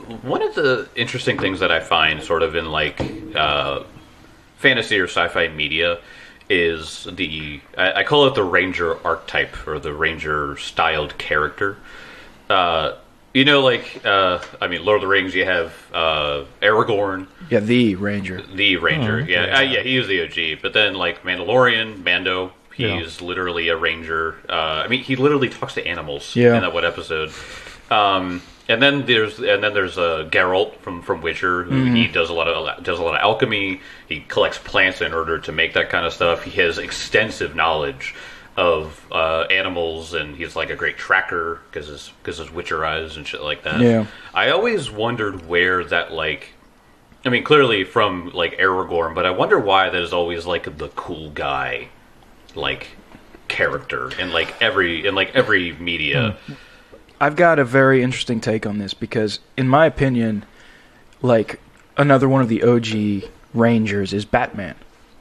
one of the interesting things that I find sort of in like fantasy or sci-fi media is I call it the Ranger archetype or the Ranger styled character. Lord of the Rings, you have Aragorn. Yeah, the Ranger. The Ranger, he is the OG. But then, like, Mandalorian, Mando, he's literally a Ranger. He literally talks to animals in that one episode. And then there's Geralt from Witcher, who he does a lot of alchemy. He collects plants in order to make that kind of stuff. He has extensive knowledge of animals, and he's like a great tracker because his Witcher eyes and shit like that. Yeah. I always wondered where that clearly from like Aragorn, but I wonder why that is always like the cool guy, like character in every media. I've got a very interesting take on this because, in my opinion, like another one of the OG Rangers is Batman.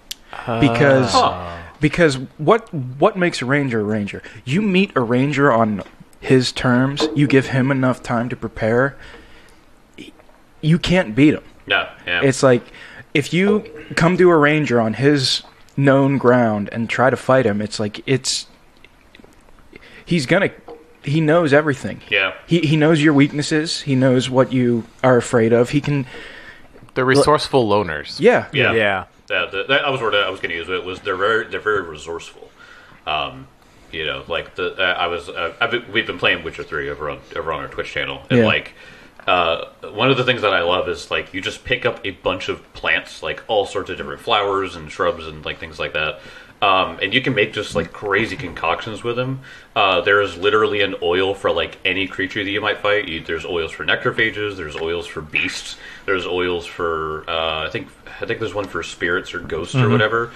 Because what makes a Ranger a Ranger? You meet a Ranger on his terms, you give him enough time to prepare, you can't beat him. Yeah. It's like, if you come to a Ranger on his known ground and try to fight him, it's like, he knows everything. Yeah. He knows your weaknesses, he knows what you are afraid of, They're resourceful loners. Yeah. That was the word I was going to use. It was they're very resourceful. We've been playing Witcher 3 over on our Twitch channel, and one of the things that I love is like you just pick up a bunch of plants, like all sorts of different flowers and shrubs and like things like that. And you can make just like crazy concoctions with them. There is literally an oil for like any creature that you might fight. There's oils for necrophages. There's oils for beasts. There's oils for I think there's one for spirits or ghosts or whatever.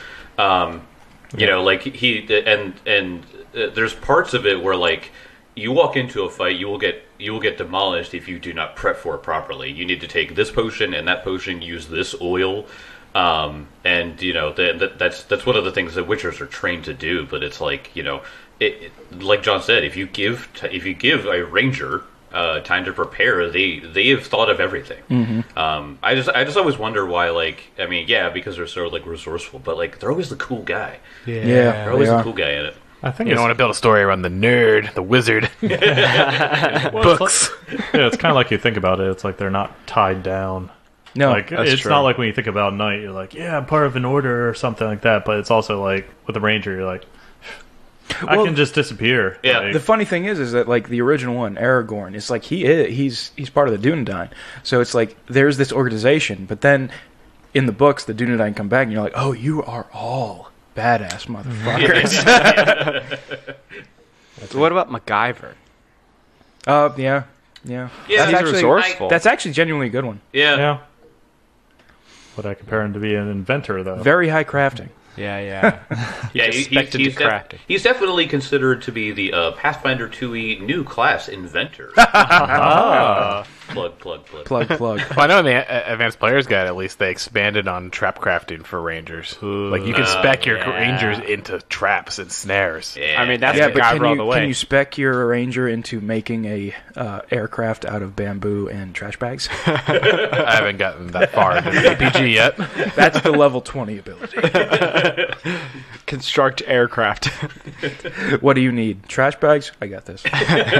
There's parts of it where like you walk into a fight, you will get demolished if you do not prep for it properly. You need to take this potion and that potion, use this oil. That's one of the things that Witchers are trained to do. But it's like like John said, if you give a Ranger time to prepare, they have thought of everything. Mm-hmm. I just always wonder why. Because they're so like resourceful, but like they're always the cool guy. Yeah, they're always the cool guy in it. I think you don't want to build a story around the nerd, the wizard, books. It's kind of like you think about it. It's like they're not tied down. No, it's not like when you think about Knight, you're like, yeah, I'm part of an order or something like that. But it's also like with the Ranger, you're like, I can just disappear. Yeah. Like, the funny thing is that like the original one, Aragorn, it's like he's part of the Dunedain. So it's like there's this organization, but then in the books, the Dunedain come back, and you're like, oh, you are all badass motherfuckers. So what about MacGyver? Yeah. Yeah, He's resourceful. That's actually genuinely a good one. yeah. Would I compare him to be an inventor, though? Very high crafting. Yeah. He's definitely considered to be the Pathfinder 2e new class inventor. Plug. Plug. Well, I know in the Advanced Player's Guide, at least, they expanded on trap crafting for Rangers. Like, you can spec your Rangers into traps and snares. Yeah. I mean, that's But MacGyver all the way. can you spec your Ranger into making a aircraft out of bamboo and trash bags? I haven't gotten that far into the RPG yet. That's the level 20 ability. Construct aircraft. What do you need? Trash bags? I got this.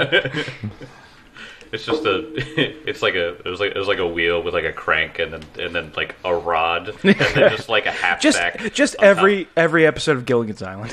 It's just it was like a wheel with like a crank and then like a rod and then just like a hatchback. Just every episode of Gilligan's Island.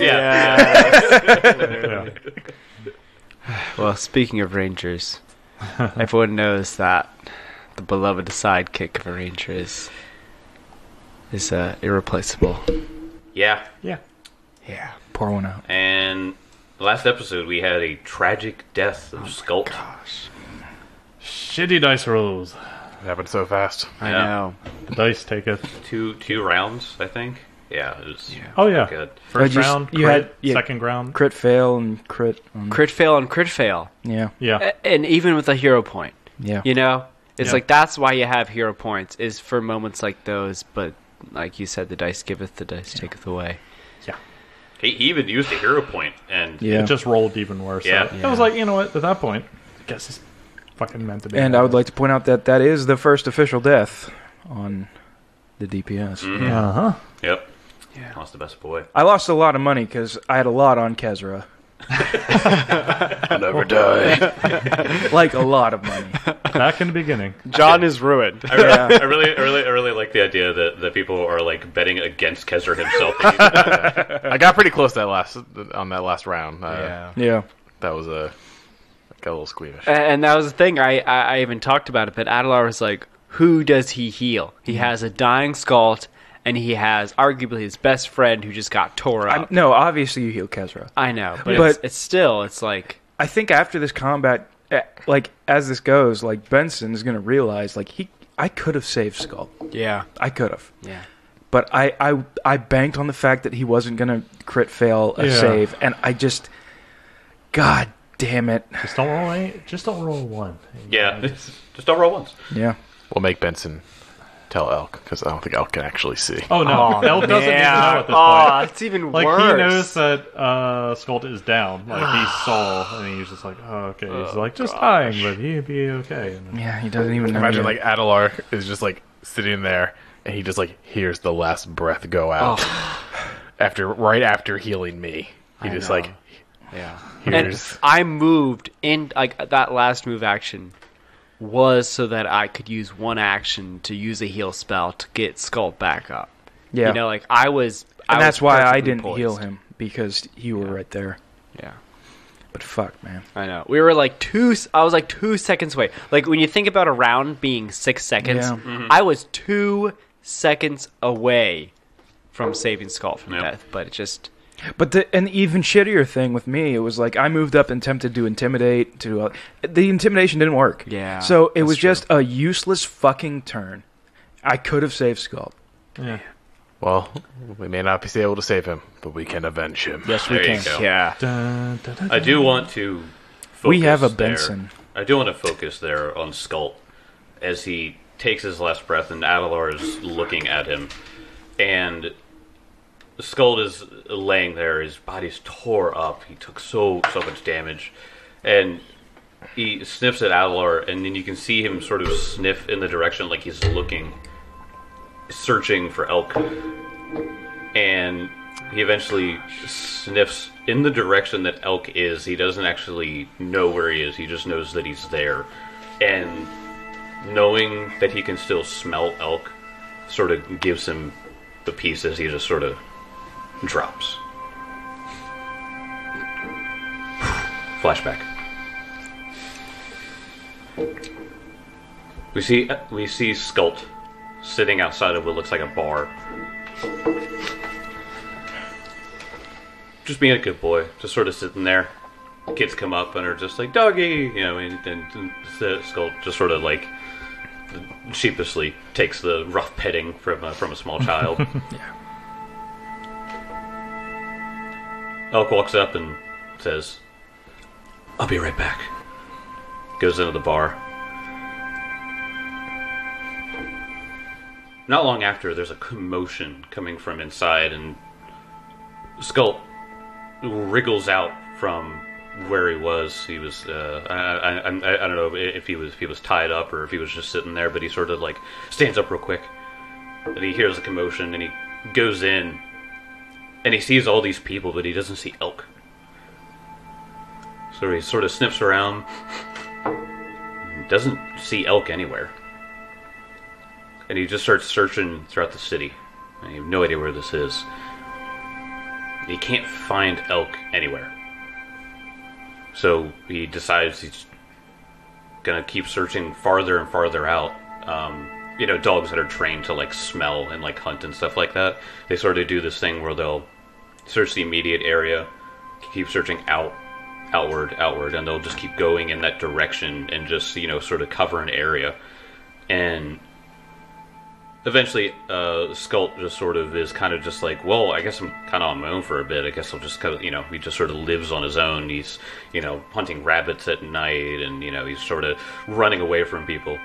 Yeah. Well, speaking of Rangers, everyone knows that the beloved sidekick of a Ranger is irreplaceable. Yeah. Pour one out. And last episode we had a tragic death of Skulk. Shitty dice rolls. It happened so fast. I know. The dice taketh. Two rounds, I think. Yeah, it was Oh, yeah. good. First round, you crit, had second round. Crit fail and crit. Crit fail and crit fail. Yeah. Yeah. And even with a hero point. Yeah. You know? It's Yeah. like that's why you have hero points, is for moments like those, but like you said, the dice giveth, the dice taketh away. He even used a hero point, and Yeah. It just rolled even worse. Yeah. So it was like, you know what, at that point, I guess fucking meant to be. And I would like to point out that that is the first official death on the DPS. Uh-huh. Yep. Yeah. Lost the best boy. I lost a lot of money because I had a lot on Kezra. I'll never die. Like a lot of money. Back in the beginning. John is ruined. I really like the idea that people are like betting against Kezra himself. I got pretty close on that last round. Yeah. That was got a little squeamish. And that was the thing. I even talked about it, but Adelar was like, who does he heal? He has a dying Skald, and he has arguably his best friend who just got tore up. No, obviously you heal Kezra. I know, but, But- it's still, it's like... I think after this combat, like, as this goes, like, Benson is going to realize, like, I could have saved Skull. Yeah. I could have. Yeah. But I banked on the fact that he wasn't going to crit fail a save, and I just... God damn it. Just don't roll eight. Just don't roll one. Yeah, just don't roll once. Yeah. We'll make Benson tell Elk, because I don't think Elk can actually see. Oh no, Elk doesn't even know at this Oh, point. it's even Like worse. he knows that Skuld is down. Like he saw, and he's just like, oh, okay. He's like just dying, but he'd be okay. And then, Yeah, he doesn't even know. Imagine yet. like Adelar is just like sitting there, and he just like hears the last breath go out right after healing me. He I just know. like Yeah. hears. And I moved in, like, that last move action was so that I could use one action to use a heal spell to get Skull back up. Yeah. You know, like, I was... And that's why I didn't poised. heal him, because you were right there. Yeah. But fuck, man. I know. We were like I was like 2 seconds away. Like, when you think about a round being 6 seconds, Yeah. I was 2 seconds away from saving Skull from Yep. death, but it just... But an even shittier thing with me, it was like I moved up and attempted to intimidate. The intimidation didn't work. Yeah, So it that's was true. just a useless fucking turn. I could have saved Skull. yeah. Well, we may not be able to save him, but we can avenge him. Yes, we There you can. go. Yeah. Dun, dun, dun, I do want to focus We have a there. Benson. I do want to focus there on Skull as he takes his last breath and Adelar is looking at him. And Skull is laying there, his body's tore up. He took so much damage. And he sniffs at Adelar, and then you can see him sort of sniff in the direction like he's looking, searching for Elk. And he eventually sniffs in the direction that Elk is. He doesn't actually know where he is, he just knows that he's there. And knowing that he can still smell Elk sort of gives him the peace as he just sort of drops. Flashback. We see Skult sitting outside of what looks like a bar. Just being a good boy, just sort of sitting there. Kids come up and are just like, doggy, you know, and Skult just sort of like sheepishly takes the rough petting from a small child. Elk walks up and says, "I'll be right back." Goes into the bar. Not long after, there's a commotion coming from inside, and Skull wriggles out from where he was. He was I don't know if he was tied up or if he was just sitting there, but he sort of like stands up real quick, and he hears the commotion, and he goes in, and he sees all these people, but he doesn't see Elk. So he sort of sniffs around, doesn't see Elk anywhere. And he just starts searching throughout the city. And you have no idea where this is. He can't find Elk anywhere. So he decides he's gonna keep searching farther and farther out. Dogs that are trained to like smell and like hunt and stuff like that, they sort of do this thing where they'll search the immediate area, keep searching outward, and they'll just keep going in that direction and just, sort of cover an area. And eventually, Skult just sort of is kind of just like, well, I guess I'm kind of on my own for a bit. I guess I'll just kind of, he just sort of lives on his own. He's, hunting rabbits at night, and, he's sort of running away from people.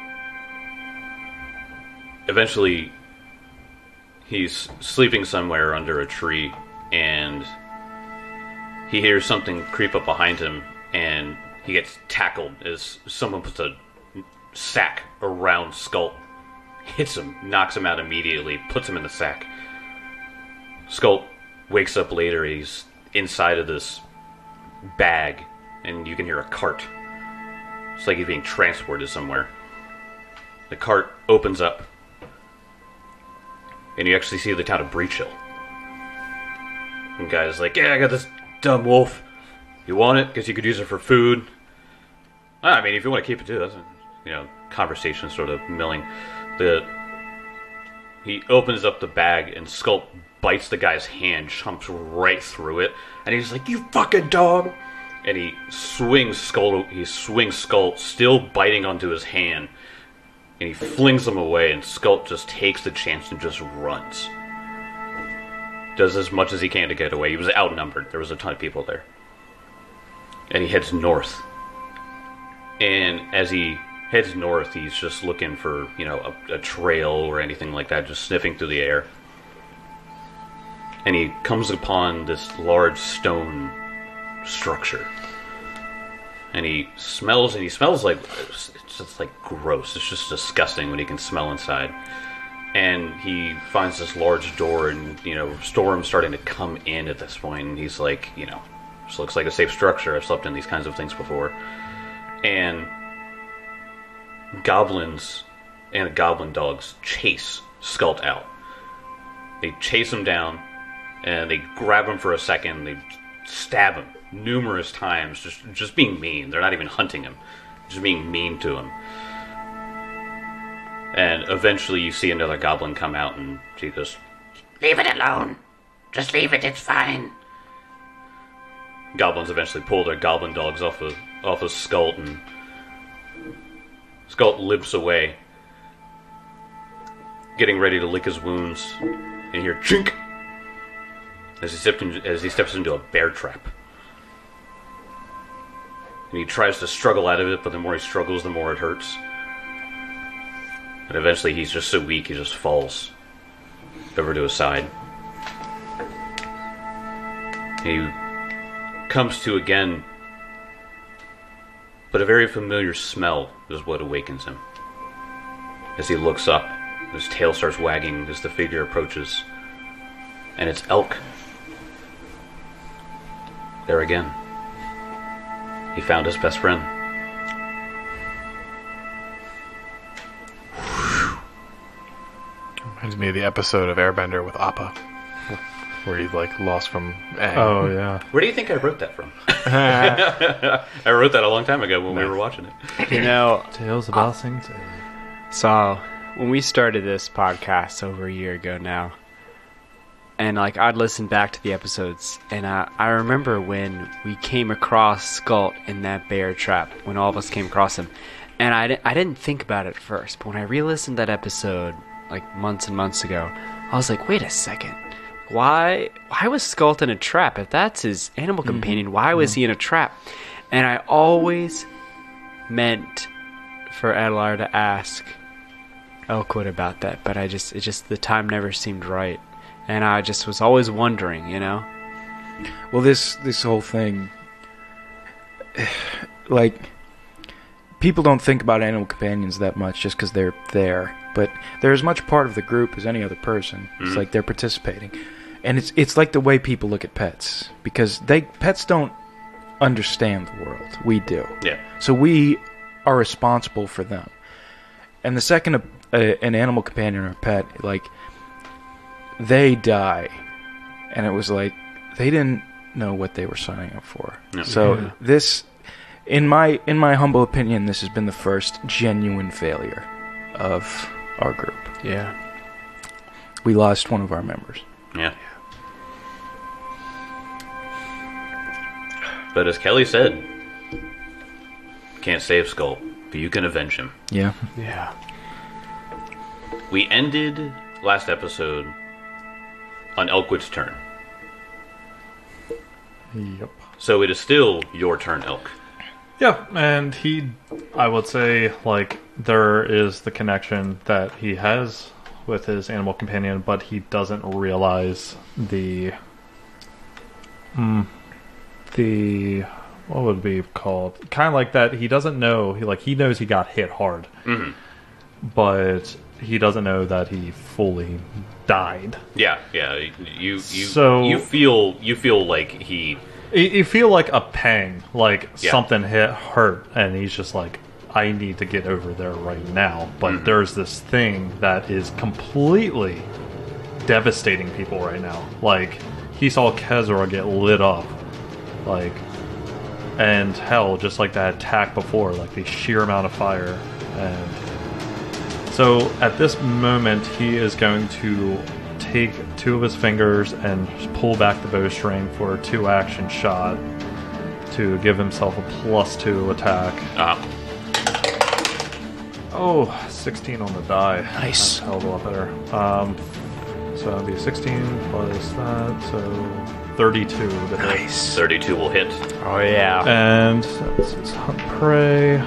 Eventually, he's sleeping somewhere under a tree, and he hears something creep up behind him, and He gets tackled as someone puts a sack around Skull, hits him, knocks him out immediately, puts him in the sack. Skull wakes up later. He's inside of this bag, and you can hear a cart. It's like he's being transported somewhere. The cart opens up, and you actually see the town of Breach Hill. And the guy's like, yeah, I got this dumb wolf. You want it? Because you could use it for food. I mean, if you want to keep it too, that's conversation sort of milling. He opens up the bag, and Skull bites the guy's hand, chomps right through it, and he's like, you fucking dog! And he swings Skull, still biting onto his hand, and he flings him away, and Skull just takes the chance and just runs. Does as much as he can to get away. He was outnumbered. There was a ton of people there. And he heads north. And as he heads north, he's just looking for, a trail or anything like that, just sniffing through the air. And he comes upon this large stone structure. And he smells like, it's just like gross. It's just disgusting when he can smell inside. And he finds this large door, and, storm's starting to come in at this point. And he's like, this looks like a safe structure. I've slept in these kinds of things before. And goblins and goblin dogs chase Skull out. They chase him down, and they grab him for a second. They stab him numerous times, just being mean. They're not even hunting him, just being mean to him. And eventually you see another goblin come out, and she goes, leave it alone. Just leave it, it's fine. Goblins eventually pull their goblin dogs off of Skull, and Skull limps away, getting ready to lick his wounds, and you hear chink as he steps into a bear trap. And he tries to struggle out of it, but the more he struggles, the more it hurts. And eventually he's just so weak, he just falls over to his side. He comes to again, but a very familiar smell is what awakens him. As he looks up, his tail starts wagging as the figure approaches, and it's Elk. There again. He found his best friend. Reminds me of the episode of Airbender with Appa, where he lost from Aang. Oh yeah. Where do you think I wrote that from? I wrote that a long time ago when we were watching it. Tales of Ba Sing Se. So, when we started this podcast over a year ago now, and I'd listen back to the episodes, and I remember when we came across Skull in that bear trap, when all of us came across him, and I didn't think about it at first, but when I re-listened that episode months and months ago, I was like, wait a second, why was Skull in a trap? If that's his animal companion, why was he in a trap? And I always meant for Adelar to ask Elkwood about that, but the time never seemed right. And I just was always wondering, Well, this whole thing, people don't think about animal companions that much just because they're there, but they're as much part of the group as any other person. It's like they're participating, and it's like the way people look at pets, because pets don't understand the world. We do. Yeah. So we are responsible for them. And the second an animal companion or a pet, they die, and it was they didn't know what they were signing up for. No. So this, in my humble opinion, this has been the first genuine failure of our group. Yeah. We lost one of our members. Yeah. But as Kelly said, can't save Skull, but you can avenge him. Yeah. Yeah. We ended last episode on Elkwood's turn. Yep. So it is still your turn, Elk. Yeah, and I would say, there is the connection that he has with his animal companion, but he doesn't realize the what would it be called? Kind of like that. He doesn't know. He knows he got hit hard, but he doesn't know that he fully died. Yeah. You feel like he. You feel like a pang, like something hurt, and he's just like, I need to get over there right now. But there's this thing that is completely devastating people right now. Like, he saw Kezra get lit up. Like, and hell, just like that attack before, like the sheer amount of fire. And so at this moment, he is going to take two of his fingers and pull back the bowstring for a 2-action shot to give himself a +2 attack. Oh, 16 on the die. Nice. That's a hell of a lot better. So that'll be 16 plus that, so 32 to hit. Nice. 32 will hit. Oh yeah. And this is Hunt Prey.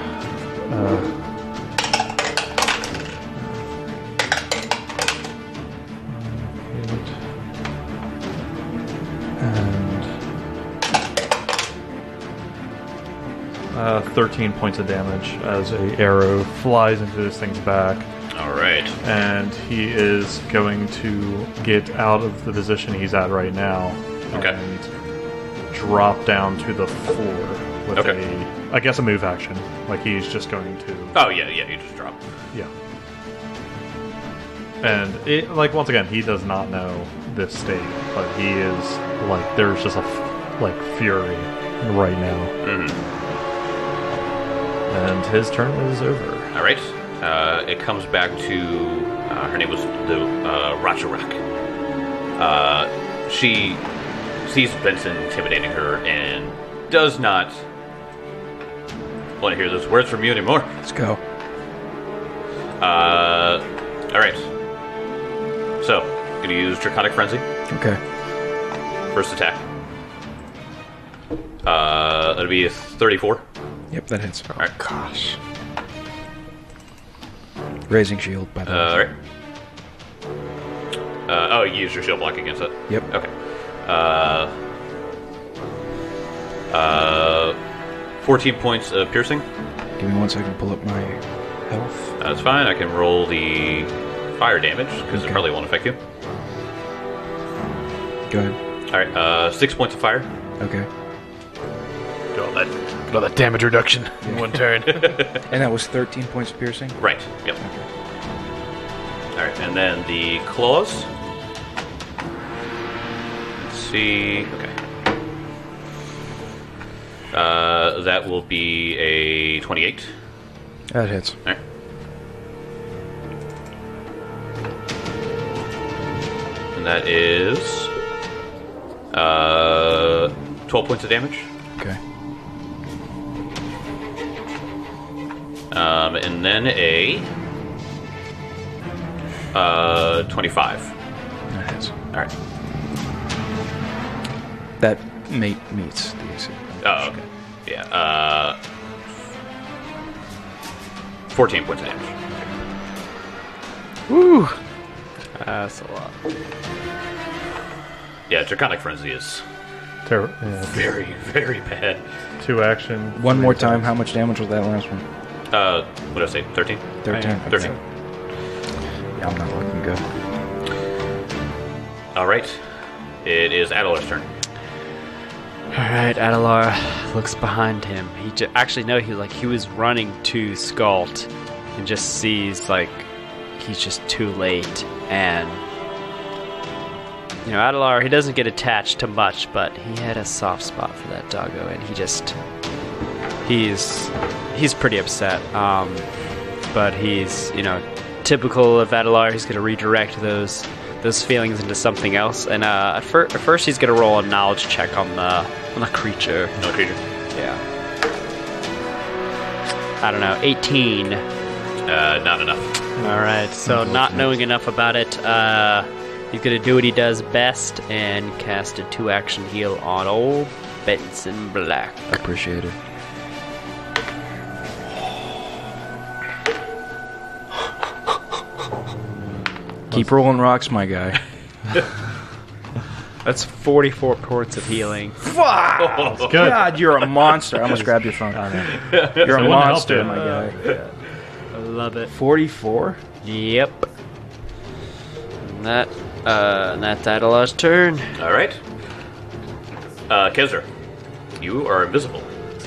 And 13 points of damage as a arrow flies into this thing's back. All right. And he is going to get out of the position he's at right now and drop down to the floor with a move action. Like, he's just going to... Oh, yeah, you just drop. Yeah. And, once again, he does not know this state, but he is, there's just a, fury right now. And his turn is over. All right. It comes back to her name was the Racharak. She sees Benson intimidating her and does not want to hear those words from you anymore. Let's go. All right. So, gonna use Draconic Frenzy. Okay. First attack. That'll be a 34. Yep, that hits. All right. Gosh. Raising shield, by the way. All right. You used your shield block against it? Yep. Okay. 14 points of piercing. Give me 1 second to pull up my health. That's fine. I can roll the fire damage, because it probably won't affect you. Go ahead. All right. 6 points of fire. Okay. Got all that damage reduction in one turn. And that was 13 points of piercing? Right. Yep. Okay. All right, and then the claws. Let's see. Okay. That will be a 28. That hits. All right. And that is 12 points of damage. Okay. And then a 25. That hits. All right. That meets the AC. Oh, okay. Yeah. 14 points of damage. Woo! That's a lot. Yeah, Draconic Frenzy is very, very bad. 2-action. One more time, how much damage was that last one? What did I say? 13? 13. Okay. 13. Yeah, I'm not looking good. All right. It is Adelar's turn. Alright, Adelar looks behind him. He was running to Skald and just sees, he's just too late. And, Adelar, he doesn't get attached to much, but he had a soft spot for that doggo, and he's pretty upset. But he's, typical of Adelar, he's going to redirect those feelings into something else. And at first he's going to roll a knowledge check on the creature. No creature. Yeah. I don't know, 18. Not enough. Alright, so not knowing enough about it, he's going to do what he does best and cast a 2-action heal on old Benson Black. Appreciate it. Keep rolling rocks, my guy. That's 44 points of healing. Fuck! Good. God, you're a monster. I almost grabbed your phone. You're a wouldn't help monster, you. my guy. I love it. 44? Yep. And that Daedalus turn. All right. Kezra, you are invisible.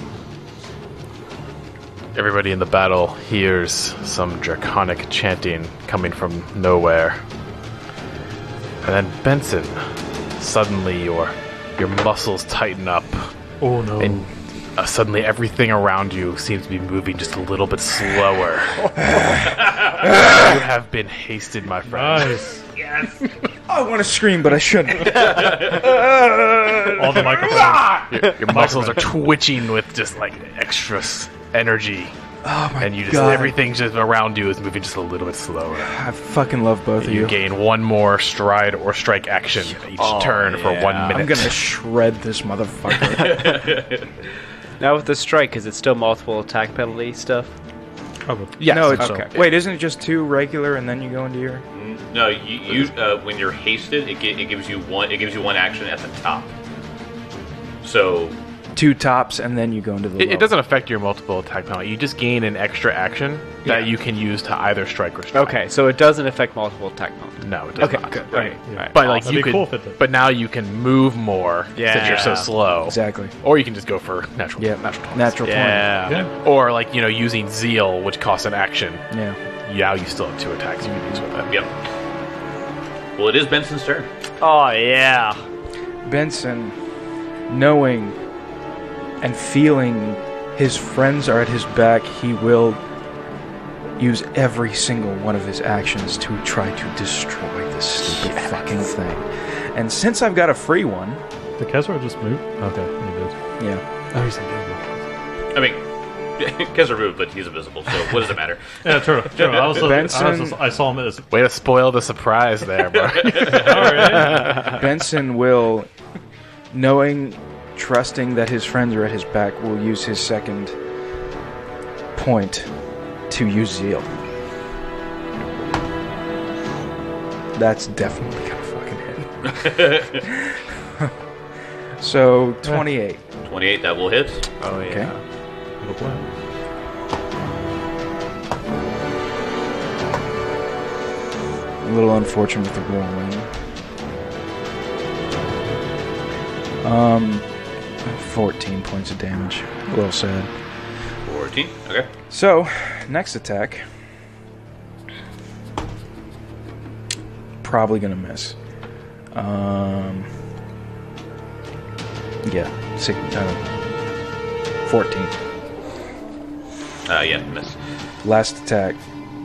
Everybody in the battle hears some draconic chanting coming from nowhere. And then Benson, suddenly your muscles tighten up, Oh no. and suddenly everything around you seems to be moving just a little bit slower. You have been hasted, my friend. Nice. I want to scream, but I shouldn't. All the microphones. Your muscles are twitching with just like extra energy. Oh my And you just God. everything just around you is moving just a little bit slower. I fucking love both of You you. gain one more stride or strike action each turn for 1 minute. I'm gonna shred this motherfucker. Now with the strike, is it still multiple attack penalty stuff? Probably. Yes, no, it's okay. Wait, isn't it just 2 regular and then you go into your? No, you when you're hasted, it gives you one. It gives you one action at the top. So 2 tops and then you go into the. It low. doesn't affect your multiple attack penalty. You just gain an extra action that you can use to either strike or strike. Okay, so it doesn't affect multiple attack penalty. No, it does Okay, not. good. Okay, alright. But like That'd you be could, cool if it did. but now you can move more since you're so Yeah. slow. Exactly. Or you can just go for natural. Yeah. natural 20. Natural 20. Yeah. Yeah. Or like using zeal, which costs an action. Yeah. Now you still have 2 attacks you can use with it. yep. Well, it is Benson's turn. Oh yeah. Benson, knowing and feeling his friends are at his back, he will use every single one of his actions to try to destroy this stupid fucking thing. And since I've got a free one, Did Kezra just move? Okay, he did. yeah, Oh, he's invisible. I mean, Kezra moved, but he's invisible. So what does it matter? Yeah, true. Benson- I saw him as. Way to spoil the surprise there, bro. Benson will, trusting that his friends are at his back, will use his second point to use zeal. That's definitely gonna fucking hit. So 28. 28. That will hit. Oh yeah. Okay. Little plan. A little unfortunate with the rolling. 14 points of damage. A little sad. 14. Okay. So, next attack. Probably gonna miss. Yeah, 14. Yeah, miss. Last attack.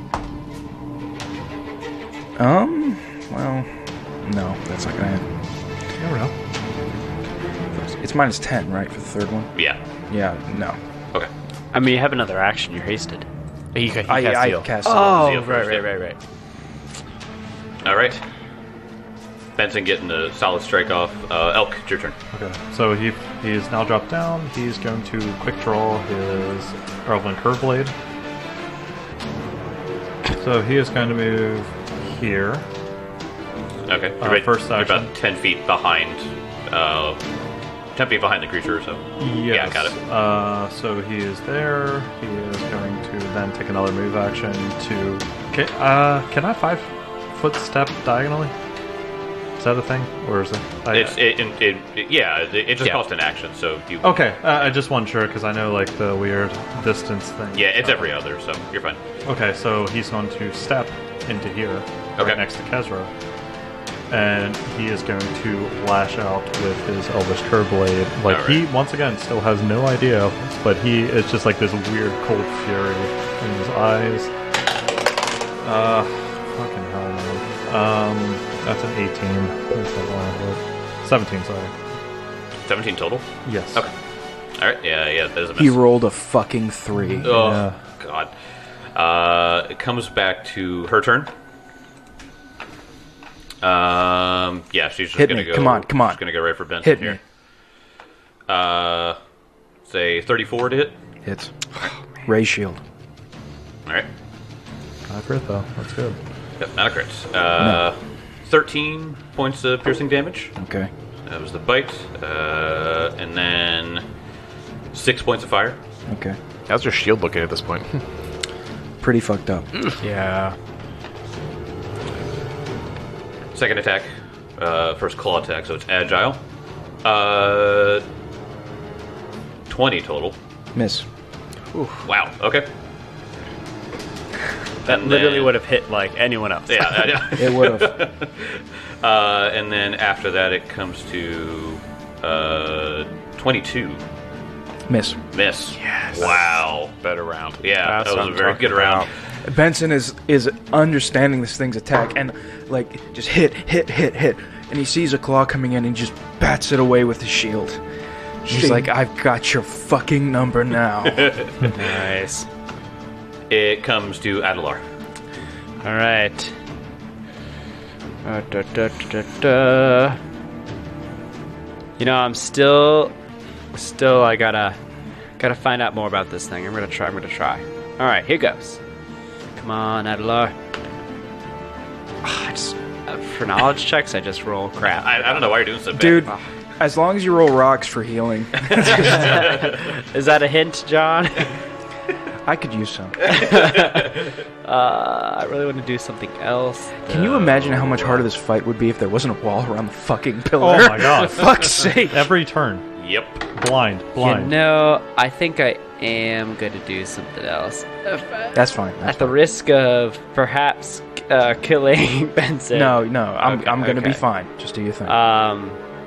Well, no, that's not gonna hit. Never know. It's minus 10, right, for the third one? Yeah. Yeah, no. Okay. I mean, you have another action. You're hasted. He cast I zeal. cast it. Zeal first, yeah. right. All right. Benson getting a solid strike off. Elk, it's your turn. Okay, so he's now dropped down. He's going to quick draw his Elven Curve Blade. So he is going to move here. Okay. First you're action. about 10 feet behind. 10 feet behind the creature. So Yes. yeah, got it. So he is there. He is going to then take another move action to. Can I 5-foot step diagonally? Is that a thing, or is it? It just cost an action. So you. Okay, I just wasn't sure because I know like the weird distance thing. Yeah, it's every other. So you're fine. Okay, so he's going to step into here, Okay. right next to Kezra, and he is going to lash out with his Elvish Curve Blade. Like All he once again still has no idea, but he is just like this weird cold fury in his eyes. Fucking hell, man. That's an 18. That's not what I would. 17, sorry. 17 total. Yes. Okay. All right. Yeah. That is a miss. He rolled a fucking 3. Oh Yeah. God. It comes back to her turn. Yeah, she's just Hit gonna me. go. Come on. She's gonna go right for Benson Hit here. me. Say 34 to hit. Hits. Ray shield. All right. Not a crit though. That's good. Yep, not a crit. 13 points of piercing damage. Okay. That was the bite. And then 6 points of fire. Okay. How's your shield looking at this point? Pretty fucked up. Yeah. Second attack. First claw attack, so it's agile. 20 total. Miss. Wow, okay. That And literally then- would have hit like anyone else. Yeah. It would have. And then after that, it comes to 22. Miss. Miss. Yes. Wow. Better round. Yeah, That's that what was a I'm very talking good round. Benson is understanding this thing's attack and like just hit, and he sees a claw coming in and just bats it away with his shield. He's like, "I've got your fucking number now." Nice. It comes to Adelar. All right. You know, I'm still. I gotta find out more about this thing. I'm gonna try. All right, here goes. Come on, Adelar. For knowledge checks, I just roll crap. I don't know why you're doing so bad. Dude, as long as you roll rocks for healing, Is that a hint, John? I could use some. I really want to do something else. Can you imagine how much harder this fight would be if there wasn't a wall around the fucking pillar? Oh my god. Fuck's sake. Every turn. Yep. Blind. No, I think I am going to do something else. That's fine. At the risk of perhaps killing Benson. No, I'm gonna be okay. fine. Just do your thing. All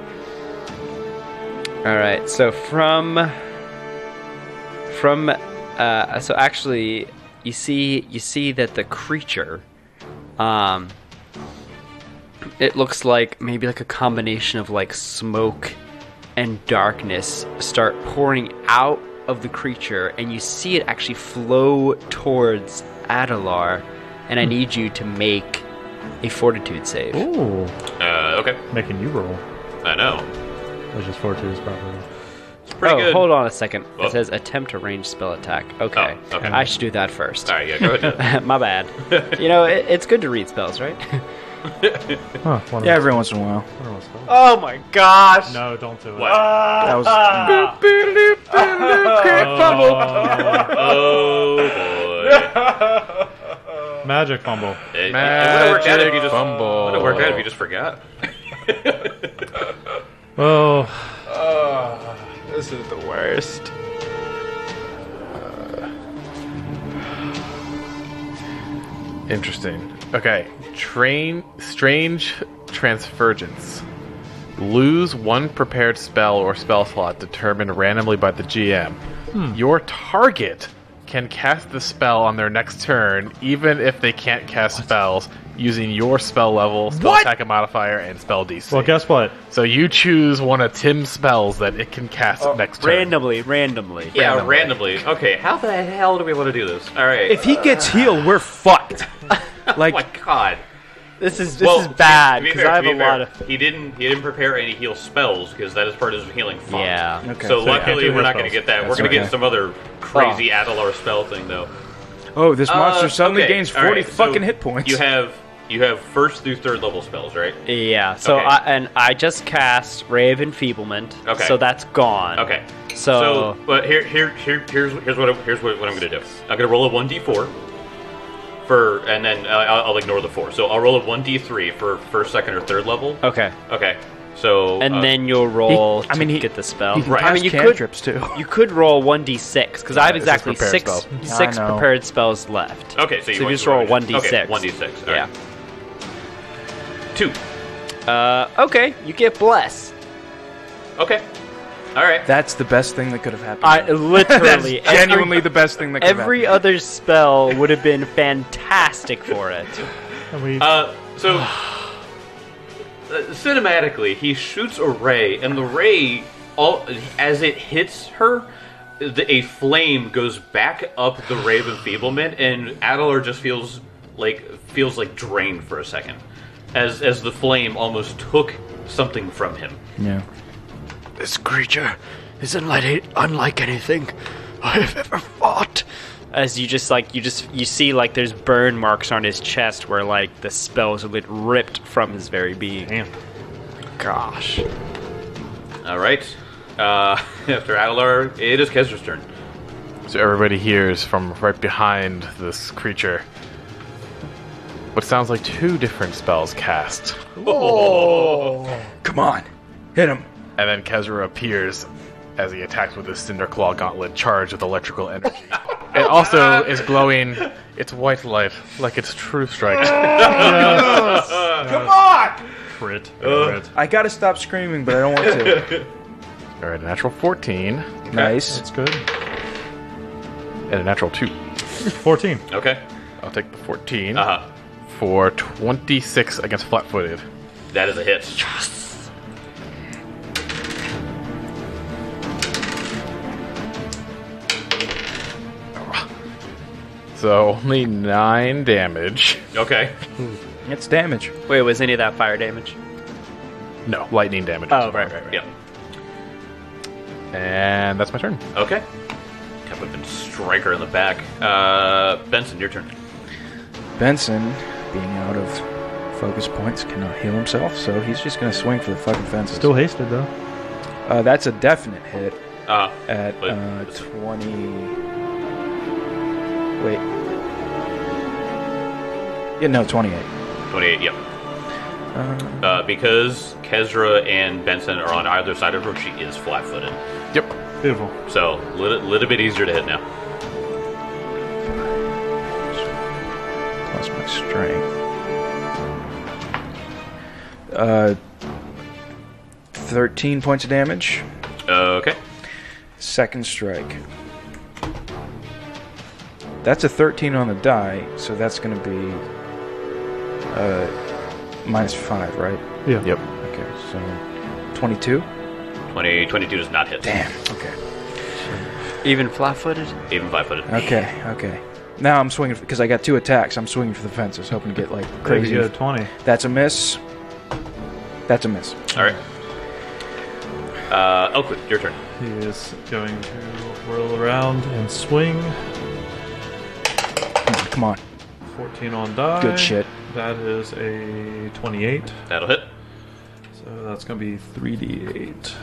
right. So so actually, you see that the creature, it looks like maybe like a combination of like smoke and darkness start pouring out of the creature, and you see it actually flow towards Adelar, and I need you to make a fortitude save. Ooh. Okay. Making you roll. I know. Which is fortitude is probably. It's pretty good. Hold on a second. Oh. It saes attempt a ranged spell attack. Okay. Oh, okay. I should do that first. All right, yeah, go ahead. My bad. You know, it's good to read spells, right? Huh, Yeah, every once in a while. Oh my gosh! No, don't do it. What? That was. Oh, boy. Magic fumble. It would have worked out if you just fumble. Would have worked out if you just forgot. Oh. This is the worst. Interesting. Okay. Strange Transfergence. Lose one prepared spell or spell slot determined randomly by the GM. Your target can cast the spell on their next turn, even if they can't cast spells, using your spell level, spell attack modifier, and spell DC. Well, guess what? So you choose one of Tim's spells that it can cast next turn. Randomly. Yeah, randomly. Okay, how the hell do we want to do this? All right. If he gets healed, we're fucked. oh Like, my god. This is Well, bad to be because fair, I have to a be fair, lot of. He didn't prepare any heal spells because that is part of his healing font. Yeah. okay. So So luckily anti-heal we're not going to spells. get that. We're That's going to okay. get some other crazy Adelar spell thing though. oh, this monster suddenly Okay, gains all 40 right, so fucking hit points. You have first through third level spells, right? Yeah. So Okay. I just cast Ray of Enfeeblement. Okay. So that's gone. Okay. So, but here's what I'm going to do. I'm going to roll a 1d4 and then I'll ignore the 4. So I'll roll a 1d3 for first, second, or third level. okay. Okay. So And then you'll roll I mean, to he- get the spell. He can Right. cast I mean, you cantrips too. could roll 1d6 because I have this is exactly prepared six spells. I know. prepared spells left. okay, so you so want just to roll 1d6. Okay, 1d6. All Yeah. right. 2. Okay. You get bless. Okay. All right. That's the best thing that could have happened. I literally That's genuinely the best thing that could have every happened. other spell would have been fantastic for it. And we So cinematically, he shoots a ray, and the ray, as it hits her, a flame goes back up the ray of enfeeblement, and Adelar just feels like drained for a second, as the flame almost took something from him. Yeah. This creature is unlike anything I have ever fought. As you see like there's burn marks on his chest where like the spells have been ripped from his very being. Damn. Gosh. All right. After Adalar, it is Kezra's turn. So everybody hears from right behind this creature what sounds like 2 different spells cast. Come on, hit him. And then Kezra appears as he attacks with his Cinderclaw gauntlet charged with electrical energy. It also is glowing its white light like its true strike. Come on! Crit. Crit. I gotta stop screaming, but I don't want to. Alright, a natural 14 Nice. That's good. and a natural 2. 14. Okay. I'll take the 14 Uh-huh. for 26 against flat-footed. That is a hit. So only 9 damage. Okay. It's damage. Wait, was any of that fire damage? No, lightning damage. Oh, right. Yep. And that's my turn. Okay. Got whipping striker in the back. Benson, your turn. Benson, being out of focus points, cannot heal himself, so he's just gonna swing for the fucking fences. Still hasted though. That's a definite hit at but- 20. Wait. Yeah, no, 28. 28, yep. Because Kezra and Benson are on either side of her, she is flat-footed. Yep. Beautiful. So, little bit easier to hit now. Plus my strength. 13 points of damage. Okay. Second strike. That's a 13 on the die, so that's going to be -5, right? Yeah. Yep. Okay, so 22? 22 does not hit. Damn. Okay. Even flat-footed? Even 5-footed. Okay. Now I'm swinging, because I got 2 attacks. I'm swinging for the fences, hoping to get, like, Crazy. crazy. 20. That's a miss. That's a miss. Alright. Elkwood, your turn. He is going to whirl around and swing. Come on. 14 on die. Good shit. That is a 28. That'll hit. So that's going to be 3d8.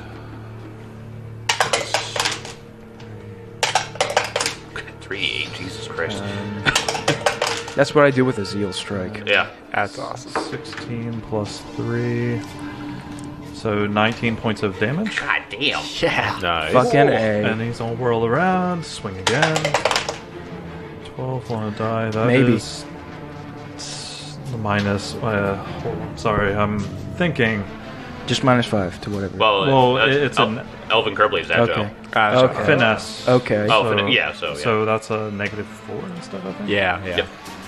3-8, Jesus Christ. That's what I do with a Zeal Strike. Yeah. That's awesome. 16 plus 3. So 19 points of damage. God damn. Yeah. Nice. Fucking And A. he's going to whirl around, swing again. 12 on a die. That Maybe. is minus. Hold on. Sorry, I'm thinking. Just -5 to whatever. Well, it's an Elven Kerblade's agile. Okay. Okay. finesse. Okay. Oh, So- yeah, so, yeah. So that's a -4 instead, I think. Yeah. Yep.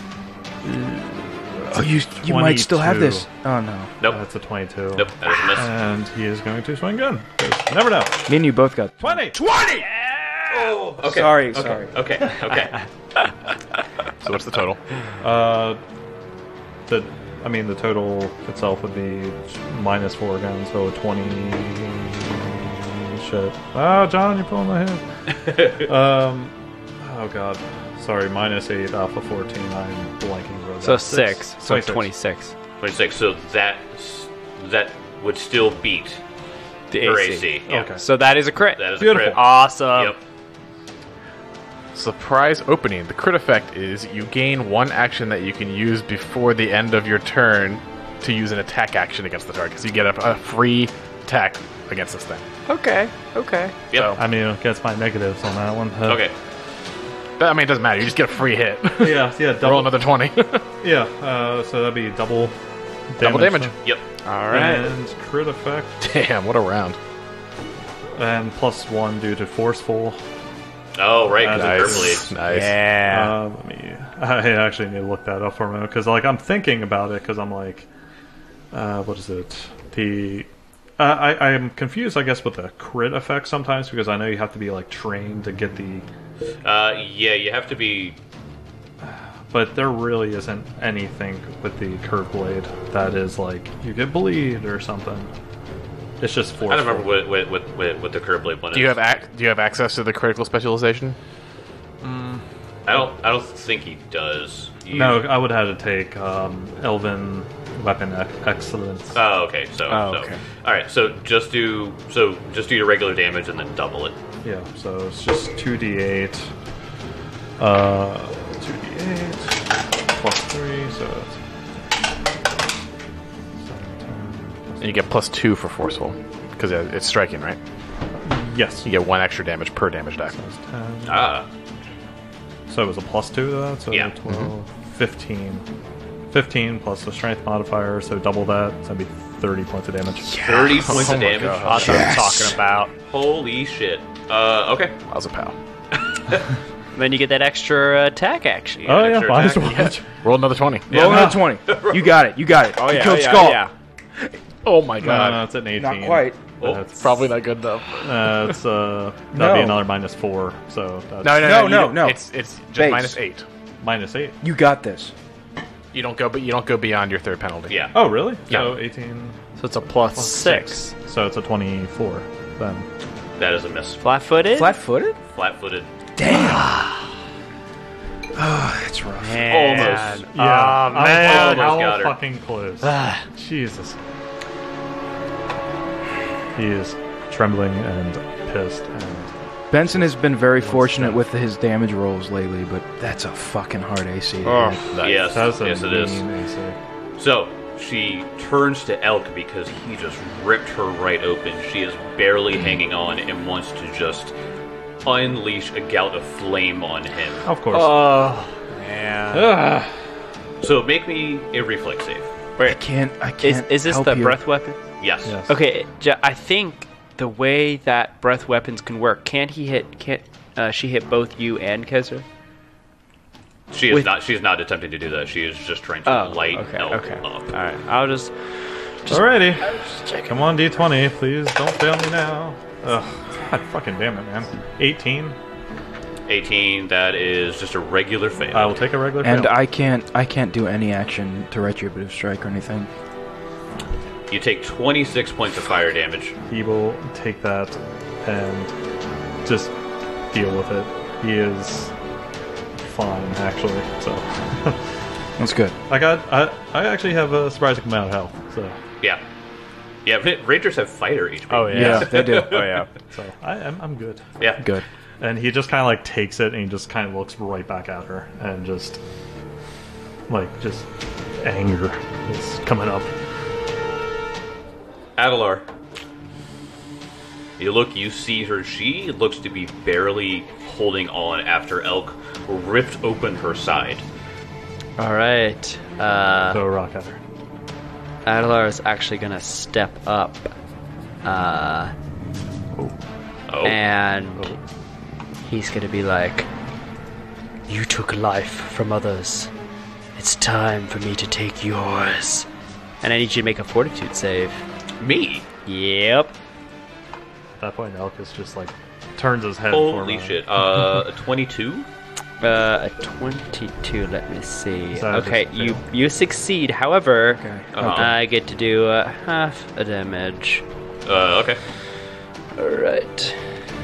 Oh, you might still have 22. this. Oh, no. Nope. That's a 22. Nope, that is a miss. And he is going to swing again. 'Cause never know. Me and you both got... 20! Oh, okay. Sorry. Okay. So what's the total? The total itself would be -4 again, so 20. Shit. Ah, John, you're pulling my head. Oh god. Sorry, -8 off of 14. I'm blanking. Bro. So That's 6. So 26. 26. 26, so that would still beat The her AC. AC. Yeah. Okay. So that is a crit. That is Beautiful. a crit. Awesome. Yep. Surprise opening. The crit effect is you gain 1 action that you can use before the end of your turn to use an attack action against the target. So you get a free attack against this thing. Okay. Yep. I mean, it gets my negatives on that one. Okay. I mean, it doesn't matter. You just get a free hit. Yeah, Roll double. another 20. Yeah, so that'd be double damage. Double damage. Yep. All right. And crit effect. Damn, what a round. And +1 due to forceful. Oh, right, because Nice. of Kerbblade. Nice. Yeah. I actually need to look that up for a minute because, like, I'm thinking about it because I'm like, what is it? I am confused, I guess, with the crit effect sometimes because I know you have to be like trained to get the. Yeah, you have to be. But there really isn't anything with the curve blade that is like you get bleed or something. It's just forceful. I don't remember what the Kerbblade one is. Do you have access to the critical specialization? I don't think he does. No, I would have to take Elven Weapon Excellence. Oh, okay. So, okay. All right. So just do your regular damage and then double it. Yeah, so it's just 2d8. 2d8 plus 3, so it's... And you get +2 for forceful because it's striking, right? Yes. You get 1 extra damage per damage die. That's 10. Ah. So it was a +2 to that, so Yeah. 12, 15. 15 plus the strength modifier, so double that, so that'd be 30 points of damage. 30 points of damage. That's what I'm talking about. Holy shit. Okay. That was a pal. Then you get that extra attack action. Oh yeah, extra might as attack, well. Roll another 20. Roll another 20. You got it. You got it. Oh You yeah, killed yeah, Skull. yeah. Oh my No, god. no, it's an 18. Not quite. That's Probably not good though. It's that'd No. be another -4. So that's No. It's just Base. -8. -8. You got this. You don't go beyond your third penalty. Yeah. Oh really? Yeah. So 18. So it's a +6. So it's a 24 then. That is a miss. Flat-footed? Flat-footed? Flat-footed. Damn. Oh, that's rough. Man. Almost. Oh, Yeah, man. almost got how her. fucking close. Jesus. He is trembling and pissed and Benson has been very fortunate with his damage rolls lately, but that's a fucking hard AC. to Oh, hit. Yes. that's a Yes, it is. mean AC. So she turns to Elk because he just ripped her right open. She is barely hanging on and wants to just unleash a gout of flame on him. Of course. Oh, man. So make me a reflex save. I can't. Is this help the you. breath weapon? Yes. Yes. Okay, I think the way that breath weapons can work, can't she hit both you and Kezra? She is With- not. She's not attempting to do that. She is just trying to light Elk okay. up. All right, I'll just Alrighty. Come on, D20. Please don't fail me now. Ugh. God fucking damn it, man. 18. 18. That is just a regular fail. I will take a regular And fail. I can't do any action to retributive strike or anything. You take 26 points of fire damage. He will take that and just deal with it. He is fine, actually. So That's good. I actually have a surprising amount of health. So Yeah. Yeah. Rangers have fighter HP. Oh yeah, Yeah, they do. oh yeah. so I'm good. Yeah. Good. And he just kind of like takes it and he just kind of looks right back at her and just anger is coming up. Adelar. You see her. She looks to be barely holding on after Elk ripped open her side. All right. Throw a rock at her. Adelar is actually gonna step up, Oh. and he's gonna be like, "You took life from others. It's time for me to take yours." And I need you to make a fortitude save. Me? Yep. At that point, Elkus just like turns his head. Holy for shit. A 22? A 22. Let me see. So I Okay, just you fail. you succeed. However, Uh-huh. I get to do half a damage. Okay. All right.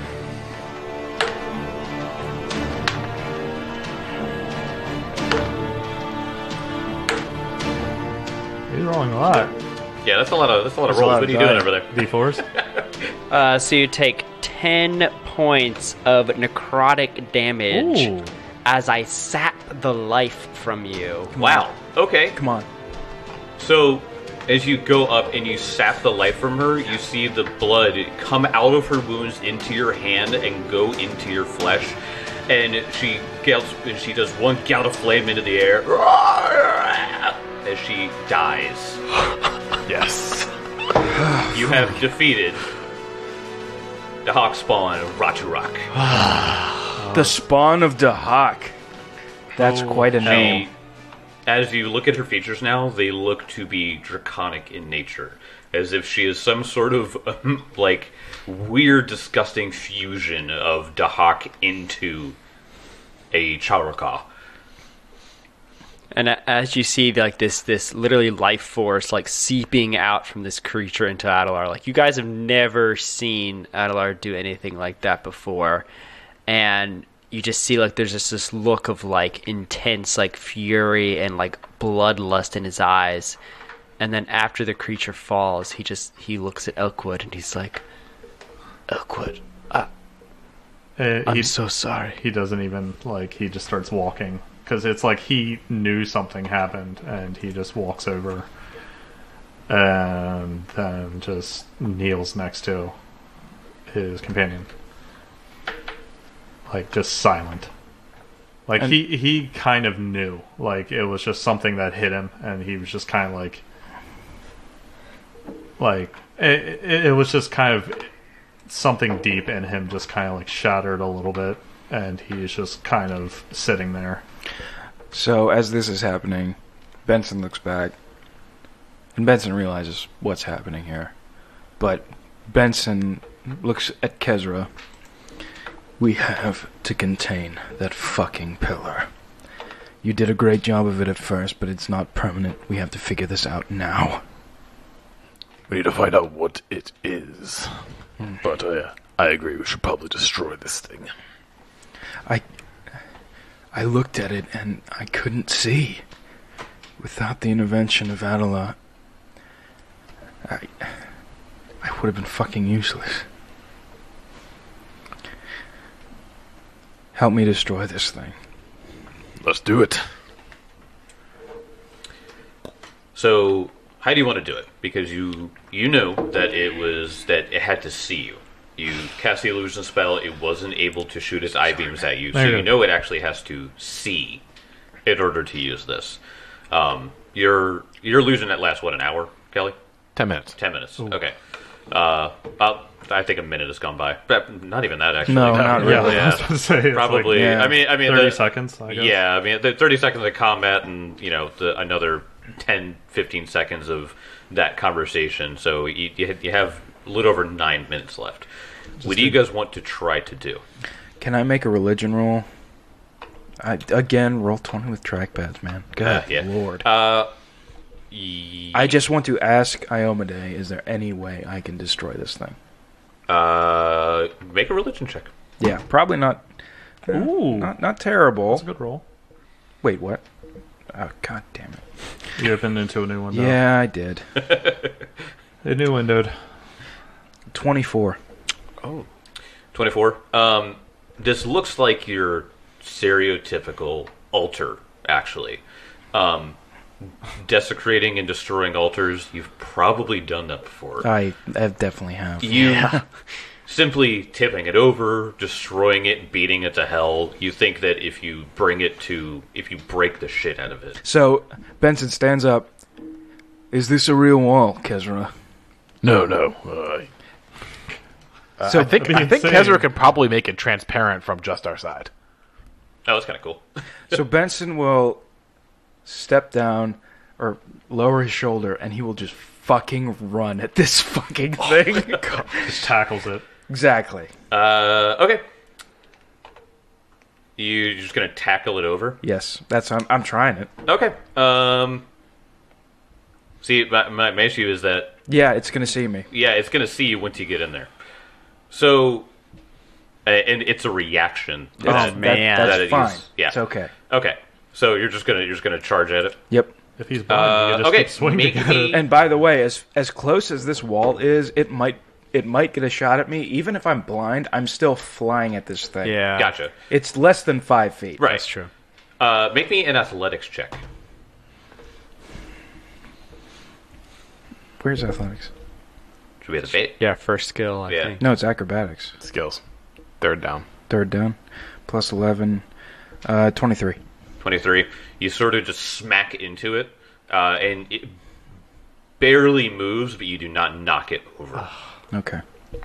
He's rolling a lot. Yeah, that's a lot of rolls. a lot What of are you doing die. over there? D4s. So you take 10 points of necrotic damage Ooh. as I sap the life from you. Wow. Okay. Come on. So, as you go up and you sap the life from her, you see the blood come out of her wounds into your hand and go into your flesh. And she does one gout of flame into the air as she dies. Yes. You have defeated the Hawk Spawn of Raturok. The spawn of Dahak. That's quite a name. As you look at her features now, they look to be draconic in nature. As if she is some sort of, like, weird, disgusting fusion of Dahak into a Chauraka. And as you see, like this literally life force like seeping out from this creature into Adelar, like you guys have never seen Adelar do anything like that before, and you just see like there's just this look of like intense like fury and like bloodlust in his eyes. And then after the creature falls, he looks at Elkwood and he's like, Elkwood, I'm so sorry. He doesn't even, like, he just starts walking. Because it's like he knew something happened, and he just walks over and then just kneels next to his companion. Like, just silent. Like, and he kind of knew. Like, it was just something that hit him, and he was just kind of like, it was just kind of something deep in him just kind of like shattered a little bit, and he's just kind of sitting there. So as this is happening, Benson looks back, and Benson realizes what's happening here. But Benson looks at Kezra. We have to contain that fucking pillar. You did a great job of it at first, but it's not permanent. We have to figure this out now. We need to find out what it is. But I agree, we should probably destroy this thing. I looked at it and I couldn't see. Without the intervention of Adela, I would have been fucking useless. Help me destroy this thing. Let's do it. So, how do you want to do it? Because you know that it had to see you. You cast the illusion spell, it wasn't able to shoot its eye beams at you, so you know it actually has to see in order to use this. Your illusion that lasts, what, an hour, Kelly? 10 minutes. 10 minutes, Ooh. Okay. About, I think a minute has gone by. Not even that, actually. No, not really. Yeah, I was supposed to say, probably. Like, I mean, 30 seconds, I guess. Yeah, I mean, the 30 seconds of combat and, another 10, 15 seconds of that conversation. So you have a little over 9 minutes left. What do you guys want to try to do? Can I make a religion roll? Again, roll 20 with trackpads, man. God, yeah. Lord. I just want to ask Iomade, is there any way I can destroy this thing? Make a religion check. Yeah, probably not. Ooh. Not terrible. That's a good roll. Wait, what? Oh, god damn it. You opened into a new window. Yeah, I did. A new windowed. 24. Oh. 24. This looks like your stereotypical altar, actually. Desecrating and destroying altars, you've probably done that before. I definitely have. Simply tipping it over, destroying it, beating it to hell, you think that if you break the shit out of it. So, Benson stands up. Is this a real wall, Kezra? No. So I think Kezra could probably make it transparent from just our side. Oh, that's kind of cool. So Benson will step down or lower his shoulder, and he will just fucking run at this fucking thing. Oh my God. Just tackles it. Exactly. Okay. You're just gonna tackle it over? Yes, I'm trying it. Okay. See, my issue is that... Yeah, it's gonna see me. Yeah, it's gonna see you once you get in there. So... and it's a reaction. Man. That's fine. Yeah. It's okay. Okay. So you're just gonna charge at it? Yep. If he's blind, you can just keep swinging at it. And by the way, as close as this wall is, it might get a shot at me. Even if I'm blind, I'm still flying at this thing. Yeah. Gotcha. It's less than 5 feet. Right. That's true. Make me an athletics check. Where's athletics? Should we have the bait? Yeah, first skill, I think. No, it's acrobatics. Skills. Third down. Plus 11. 23. 23. You sort of just smack into it, and it barely moves, but you do not knock it over. Okay.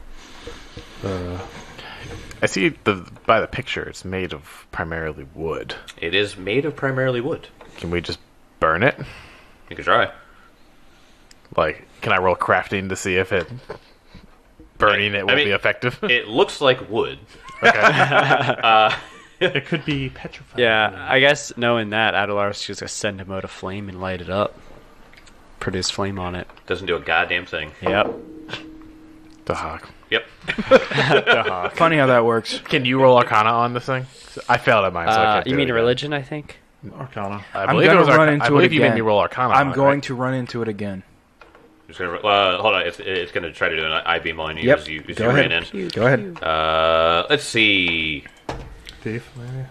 I see by the picture it's made of primarily wood. It is made of primarily wood. Can we just burn it? You can try. Like, can I roll crafting to see if burning it will be effective? It looks like wood. Okay. It could be petrified. Yeah, I guess knowing that, Adelar's just going to send him out a flame and light it up. Produce flame on it. Doesn't do a goddamn thing. Yep. Dahak. Yep. Funny how that works. Can you roll Arcana on this thing? I failed at mine, so I can't You do mean it again. religion? I think. Arcana. I I'm believe gonna it was run I into believe it you made again. me roll Arcana. I'm on it, going right? to run into it again. Just gonna, hold on. It's going to try to do an I-beam on you Yep. as you Go ran ahead. in. Go ahead. Let's see. Thief, maybe.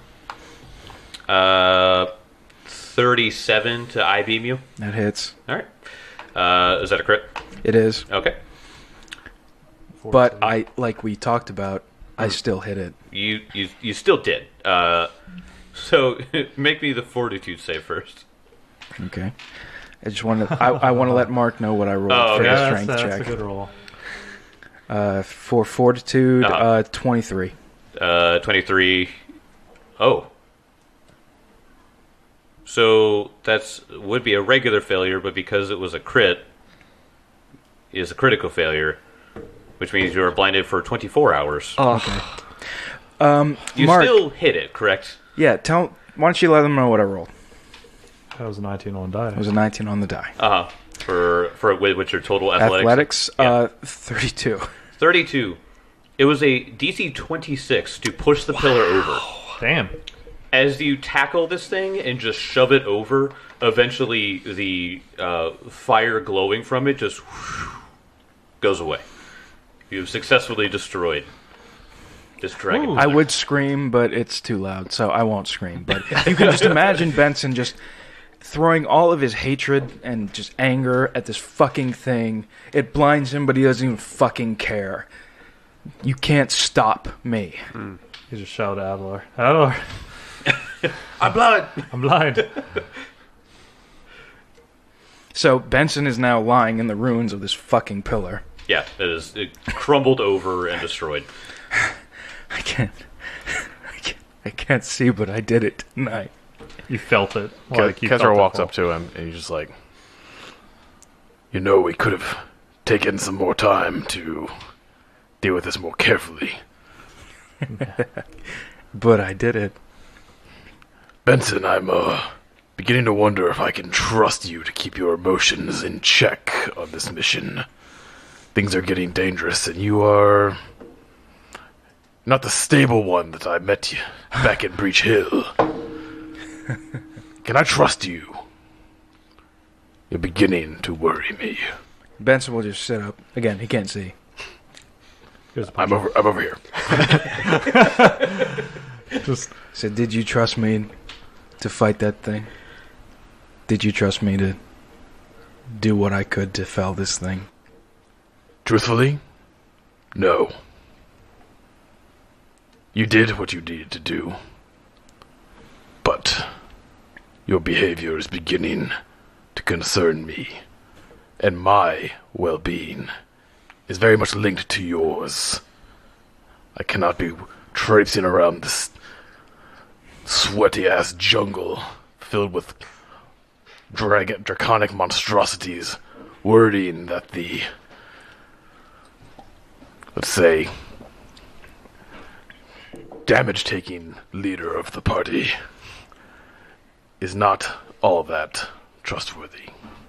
37 to I-beam you. That hits. All right. Is that a crit? It is. Okay. But like we talked about, I still hit it. You still did. So make me the fortitude save first. Okay. I just want to. I want to let Mark know what I rolled Oh, for okay. his Yeah, strength that's a check. good roll. For fortitude, Uh-huh. 23. 23. Oh. So would be a regular failure, but because it was a crit, is a critical failure, which means you are blinded for 24 hours. Oh, You Mark. still hit it, correct? Yeah. Why don't you let them know what I rolled? That was a 19 on die. It was a 19 on the die. For with your total athletics. Athletics, Yeah. 32. 32. It was a DC 26 to push the pillar over. Damn. As you tackle this thing and just shove it over, eventually the fire glowing from it just goes away. You've successfully destroyed this dragon. Ooh. I would scream, but it's too loud, so I won't scream. But you can just imagine Benson just throwing all of his hatred and just anger at this fucking thing. It blinds him, but he doesn't even fucking care. You can't stop me. He just shouted at Adler. Adler, I'm blind! I'm blind. So Benson is now lying in the ruins of this fucking pillar. Yeah, it crumbled over and destroyed. I can't see, but I did it tonight. You felt it. Ke- Like you felt Kezra it walks fall. up to him and he's just like, "You know, we could have taken some more time to deal with this more carefully. But I did it. Benson, I'm beginning to wonder if I can trust you to keep your emotions in check on this mission. Things are getting dangerous, and you are not the stable one that I met you back in Breach Hill. Can I trust you? You're beginning to worry me. Benson will just sit up. Again, he can't see. Here's a I'm over here. Just So did you trust me to fight that thing? Did you trust me to do what I could to fell this thing? Truthfully, no. You did what you needed to do. But your behavior is beginning to concern me, and my well-being is very much linked to yours. I cannot be traipsing around this sweaty-ass jungle filled with draconic monstrosities, wording that the, let's say, damage-taking leader of the party is not all that trustworthy.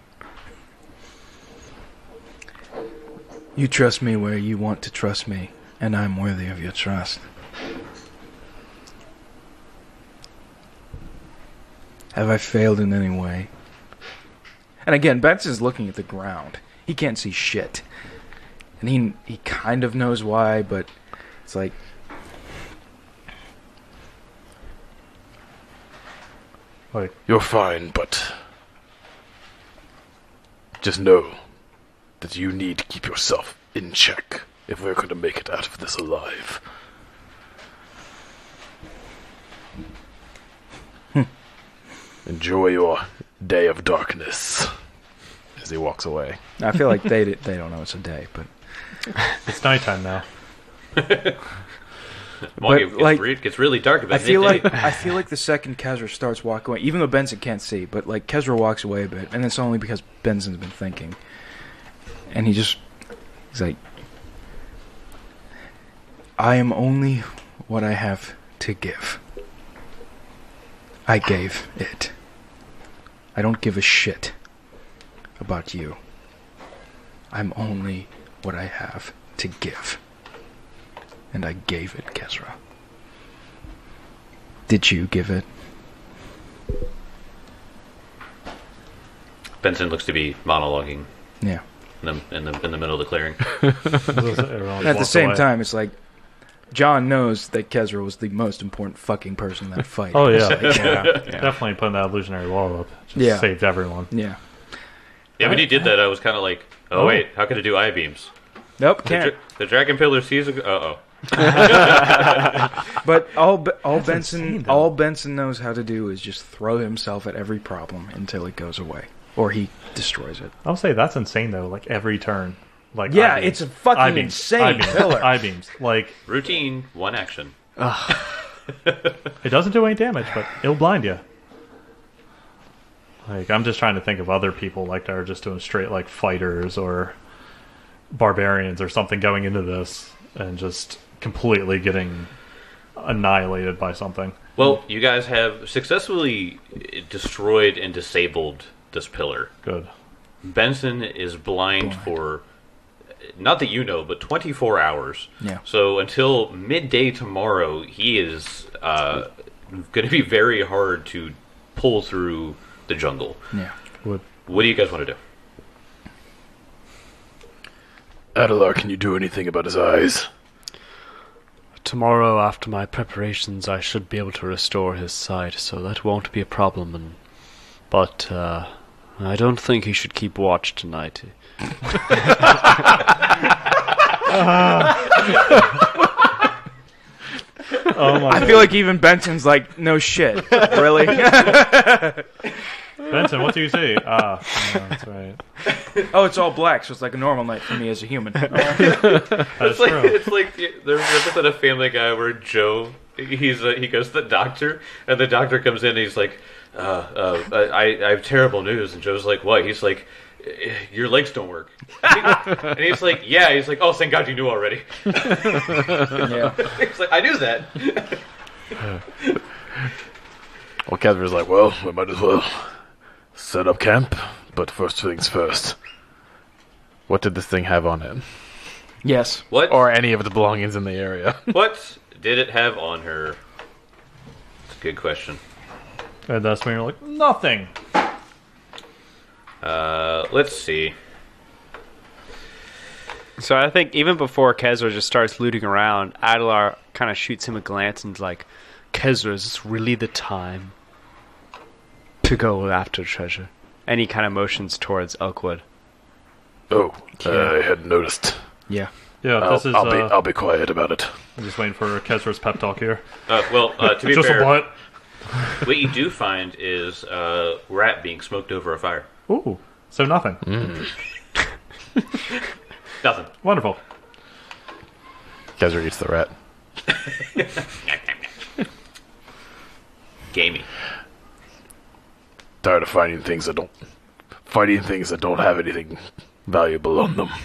You trust me where you want to trust me, and I'm worthy of your trust. Have I failed in any way? And again, Benson's looking at the ground. He can't see shit. And he kind of knows why, but it's like... You're fine, but just know that you need to keep yourself in check if we're going to make it out of this alive. Enjoy your day of darkness. As he walks away. I feel like they don't know it's a day, but... it's nighttime now. Well, like, it gets really dark about I feel midday. like the second Kezra starts walking away, even though Benson can't see, but like Kezra walks away a bit, and it's only because Benson's been thinking, and he's like, I am only what I have to give. I gave it. I don't give a shit about you. I'm only what I have to give. And I gave it, Kezra. Did you give it? Benson looks to be monologuing Yeah. in the middle of the clearing. At the same time, it's like, John knows that Kezra was the most important fucking person in that fight. Oh, yeah. Yeah. Definitely putting that illusionary wall up. Just saved everyone. Yeah. Yeah, when he did that, I was kind of like, oh, wait, how could it do I-beams? Nope, can't. The Dragon Pillar sees a... Uh-oh. But all Benson knows how to do is just throw himself at every problem until it goes away. Or he destroys it. I'll say that's insane, though. Like, every turn. Like, Yeah, I-beams. it's a fucking I-beams. insane I-beams. pillar. I-beams. Like, Routine, one action. it doesn't do any damage, but it'll blind you. Like, I'm just trying to think of other people like that are just doing straight, like, fighters or barbarians or something going into this and just completely getting annihilated by something. Well, you guys have successfully destroyed and disabled this pillar. Good. Benson is blind for, not that you know, but 24 hours. Yeah. So until midday tomorrow, he is going to be very hard to pull through the jungle. Yeah. What do you guys want to do? Adelar, can you do anything about his eyes? Tomorrow, after my preparations, I should be able to restore his sight, so that won't be a problem. But I don't think he should keep watch tonight. I feel like even Benson's like, no shit. Really? Benson, what do you see? No, that's right. Oh, it's all black, so it's like a normal night for me as a human. That's It's like there's an episode of Family Guy where Joe he goes to the doctor and the doctor comes in and he's like, I have terrible news, and Joe's like, what? He's like, your legs don't work. And he's like, yeah. He's like, oh, thank God you knew already. Yeah. He's like, I knew that. Well, Kezra's like, well, we might as well set up camp, but first things first. What did this thing have on him? Yes. What? Or any of the belongings in the area? What did it have on her? That's a good question. And that's when you're like, nothing. Let's see. So I think even before Kezra just starts looting around, Adelar kind of shoots him a glance and's like, Kezra, is this really the time to go after treasure? And he kind of motions towards Elkwood. Oh, I hadn't noticed. Yeah. Yeah, this is. I'll be quiet about it. I'm just waiting for Kezra's pep talk here. To be Just fair, a butt. what you do find is rat being smoked over a fire. Ooh, so nothing. Nothing. Wonderful. Kezra eats the rat. Gamey. Tired of fighting things that don't have anything valuable on them.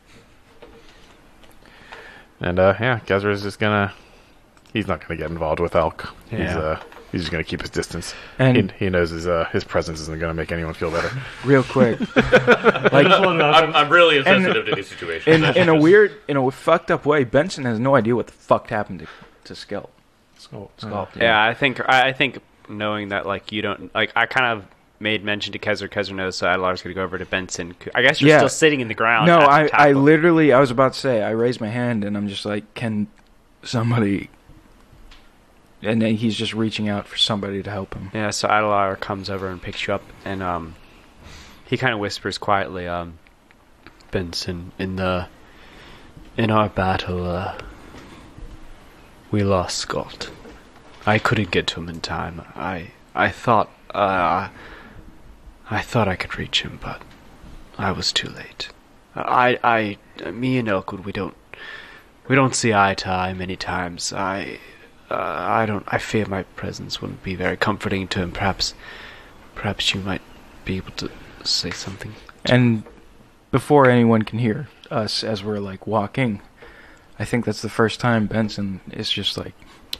And Kezra's just gonna. He's not gonna get involved with Elk. Yeah. He's just gonna keep his distance. And he knows his presence isn't gonna make anyone feel better. real quick, like I'm really insensitive to these situations. in a fucked up way, Benson has no idea what the fuck happened to Skelt. Skull. Yeah, I think knowing that, like, you don't, like, I kind of made mention to Kezra knows, so Adelar's going to go over to Benson. I guess you're still sitting in the ground. No, I literally, I was about to say, I raised my hand and I'm just like, can somebody... And then he's just reaching out for somebody to help him. Yeah, so Adelar comes over and picks you up, and he kind of whispers quietly, Benson, in our battle, we lost Scott. I couldn't get to him in time. I thought I could reach him, but I was too late. Me and Elkwood, we don't see eye to eye many times. I fear my presence wouldn't be very comforting to him. Perhaps you might be able to say something. And before anyone can hear us as we're like walking, I think that's the first time Benson is just like,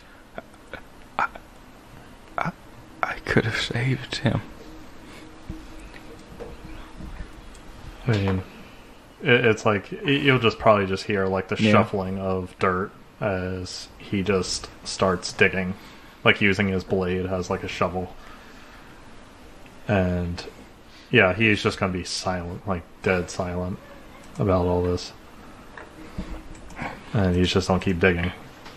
I could have saved him. I mean, It's like you'll just probably just hear like the shuffling of dirt as he just starts digging, like using his blade as like a shovel. And yeah, he's just gonna be silent, like dead silent about all this. And he's just gonna keep digging.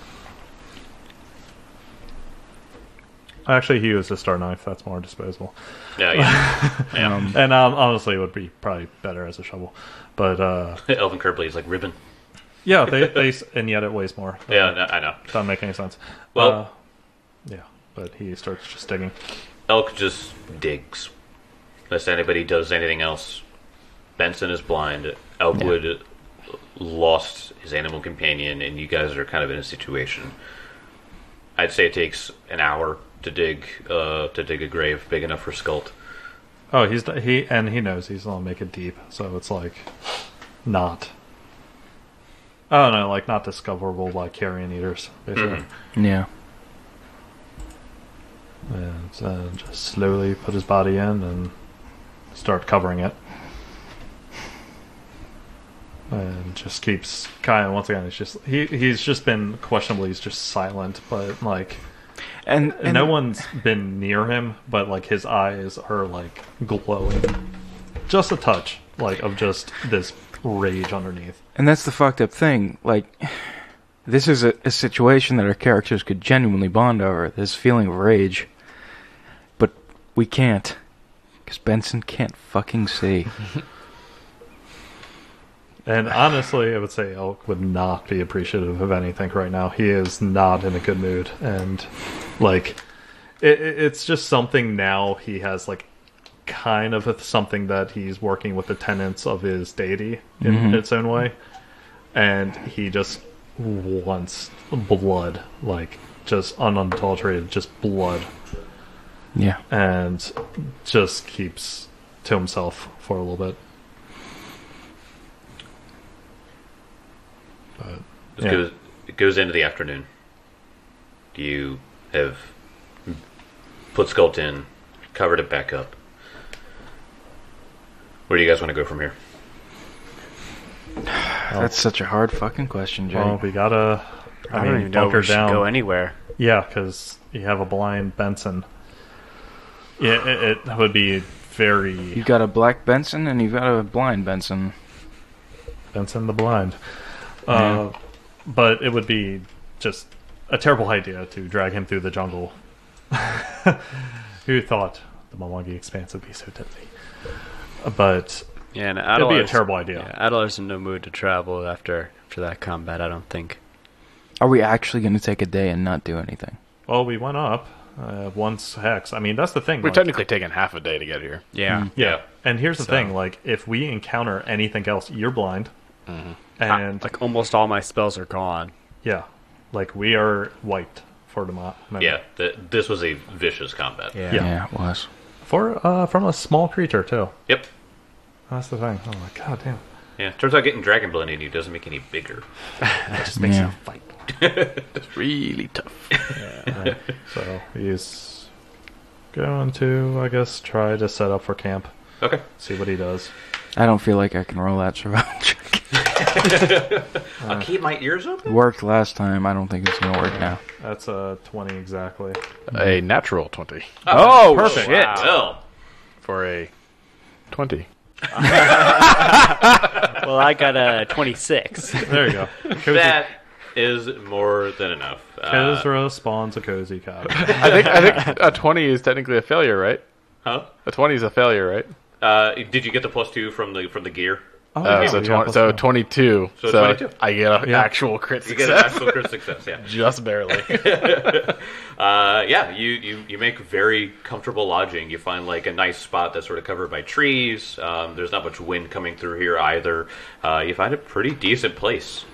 Actually, he used a star knife. That's more disposable. Yeah. And honestly, it would be probably better as a shovel. But Elven curb blades like ribbon. yeah, they and yet it weighs more. Yeah, I know. Doesn't make any sense. Well, yeah, but he starts just digging. Elk just digs. Unless anybody does anything else. Benson is blind. Elkwood lost his animal companion, and you guys are kind of in a situation. I'd say it takes an hour to dig a grave big enough for Skuld. Oh, he knows he's gonna make it deep, so it's like not. Oh no, like not discoverable by carrion eaters, basically. Yeah. And just slowly put his body in and start covering it. And just keeps kind of, once again, it's just he's just been questionably, he's just silent, but like, and no one's been near him, but like his eyes are like glowing, just a touch, like of just this rage underneath. And that's the fucked up thing. Like, this is a situation that our characters could genuinely bond over. This feeling of rage, but we can't, because Benson can't fucking see. And honestly, I would say Elk would not be appreciative of anything right now. He is not in a good mood. And, like, it's just something now he has, like, kind of something that he's working with the tenets of his deity in its own way. And he just wants blood. Like, just unadulterated, just blood. Yeah. And just keeps to himself for a little bit. But, It goes into the afternoon. You have put Skuld in, covered it back up. Where do you guys want to go from here? That's such a hard fucking question, Jay. Well, we gotta. I don't even know if we should go anywhere. Yeah, because you have a blind Benson. Yeah, it would be very. You got a black Benson and you got a blind Benson. Benson the blind. But it would be just a terrible idea to drag him through the jungle. Who thought the Malungi Expanse would be so deadly? But yeah, and it'd be a terrible idea. Yeah, Adler's in no mood to travel after that combat, I don't think. Are we actually going to take a day and not do anything? Well, we went up once hex. I mean, that's the thing. We're technically taking half a day to get here. Yeah. Yeah. And here's the thing, like, if we encounter anything else, you're blind. And like almost all my spells are gone. Yeah, like we are wiped for the moment. Yeah, this was a vicious combat. Yeah, it was. From a small creature too. Yep. That's the thing. Oh my god damn. Yeah, turns out getting Dragon Blood in you doesn't make any bigger. It just makes you fight. It's really tough. So he's going to, I guess, try to set up for camp. Okay. See what he does. I don't feel like I can roll that survival check. I'll keep my ears open. It worked last time. I don't think it's going to work now. That's a 20 exactly. A natural 20 Oh, perfect. Shit. Well, for a 20. Well, I got a 26. There you go. that is more than enough. Kezra spawns a cozy cot. I think a 20 is technically a failure, right? Huh? A 20 is a failure, right? Did you get the +2 from the gear? So 22. So 22. I get an actual crit You success. get an actual crit success, yeah. Just barely. You make very comfortable lodging. You find like a nice spot that's sort of covered by trees. There's not much wind coming through here either. You find a pretty decent place.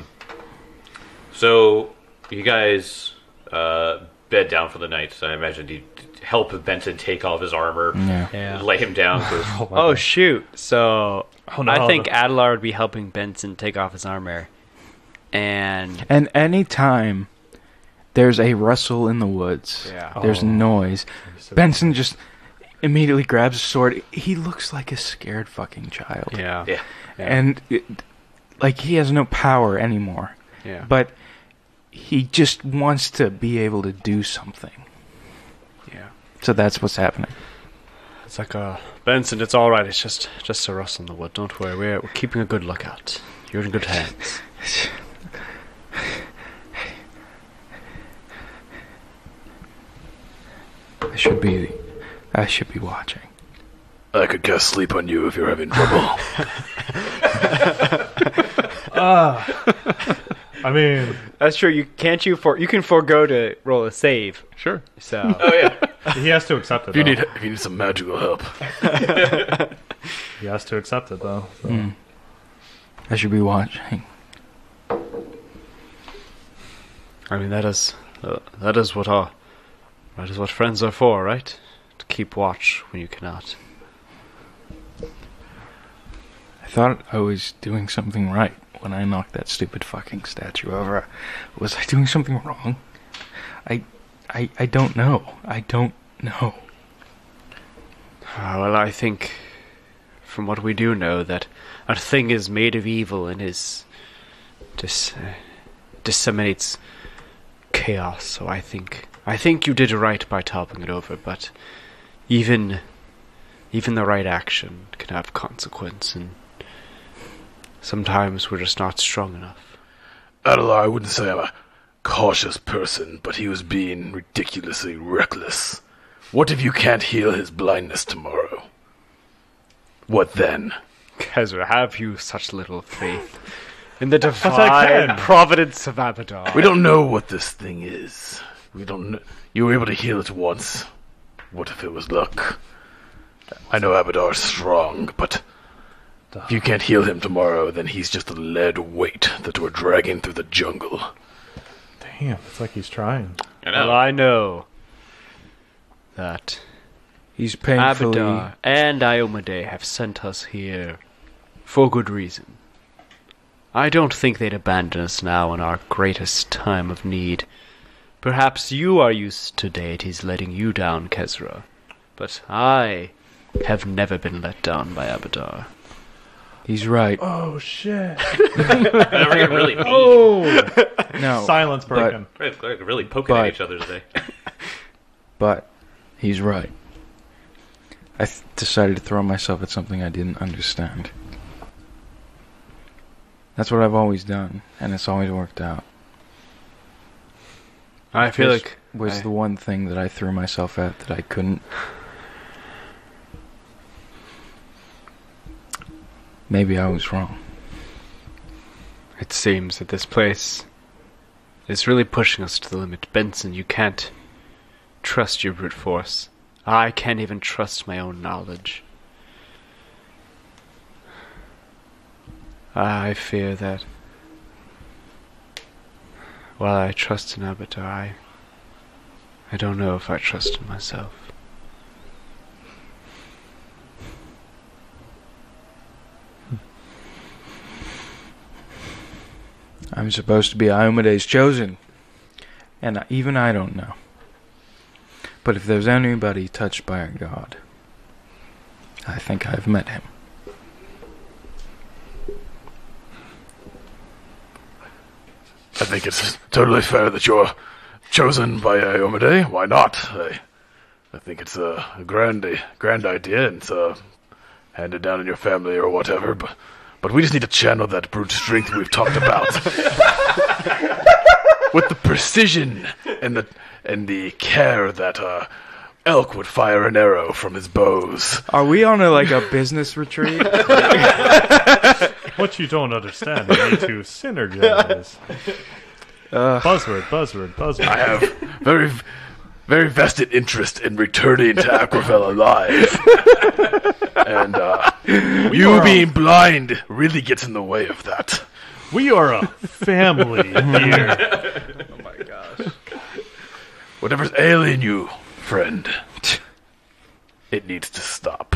So you guys bed down for the night. So I imagine you help Benson take off his armor, lay him down. Oh shoot! So no, I think Adlar would be helping Benson take off his armor, and any time there's a rustle in the woods, there's noise. Benson just immediately grabs a sword. He looks like a scared fucking child. Yeah. Yeah. And, like, he has no power anymore. Yeah. But he just wants to be able to do something. Yeah. So that's what's happening. It's like, Benson, it's all right. It's just a rust in the wood. Don't worry. We're keeping a good lookout. You're in good hands. I should be watching. I could cast sleep on you if you're having trouble. I mean, That's true. You can forego to roll a save. Sure. So Oh yeah. he has to accept it. If Though. you need some magical help. He has to accept it though. So. I should be watching. I mean that is what friends are for, right? To keep watch when you cannot. I thought I was doing something right when I knocked that stupid fucking statue over. Was I doing something wrong? I don't know. I don't know. Well, I think, from what we do know, that a thing is made of evil and disseminates chaos. So I think you did right by toppling it over. But even the right action can have consequence, and sometimes we're just not strong enough. Adelar, I wouldn't say I'm a cautious person, but he was being ridiculously reckless. What if you can't heal his blindness tomorrow? What then? Kezra, have you such little faith in the I divine can. providence of Abadar? We don't know what this thing is. We don't know. You were able to heal it once. What if it was luck? I know Abadar's strong, but if you can't heal him tomorrow, then he's just a lead weight that we're dragging through the jungle. Damn, it's like he's trying. I know. Well, I know that He's painfully... Abadar and Iomade have sent us here for good reason. I don't think they'd abandon us now in our greatest time of need. Perhaps you are used to deities letting you down, Kezra, but I have never been let down by Abadar. He's right. Oh shit! Whenever you're really mean. Oh, No. silence broken. They're really poking But- at each other today. But he's right. I decided to throw myself at something I didn't understand. That's what I've always done, and it's always worked out. I feel This like was the one thing that I threw myself at that I couldn't. Maybe I was wrong. it seems that this place is really pushing us to the limit. Benson, you can't trust your brute force. I can't even trust my own knowledge. I fear that while I trust in Abadar, I don't know if I trust in myself. I'm supposed to be Iomede's chosen, and even I don't know. But if there's anybody touched by a god, I think I've met him. I think it's totally fair that you're chosen by Iomade. Why not? I think it's a grand idea, and it's handed down in your family or whatever. But we just need to channel that brute strength we've talked about with the precision and the care that elk would fire an arrow from his bows. Are we on a business retreat? What you don't understand, you need to synergize. Buzzword. I have very, very vested interest in returning to Aquaville alive. And you being blind really gets in the way of that. We are a family here. Oh my gosh. Whatever's ailing you, friend, it needs to stop.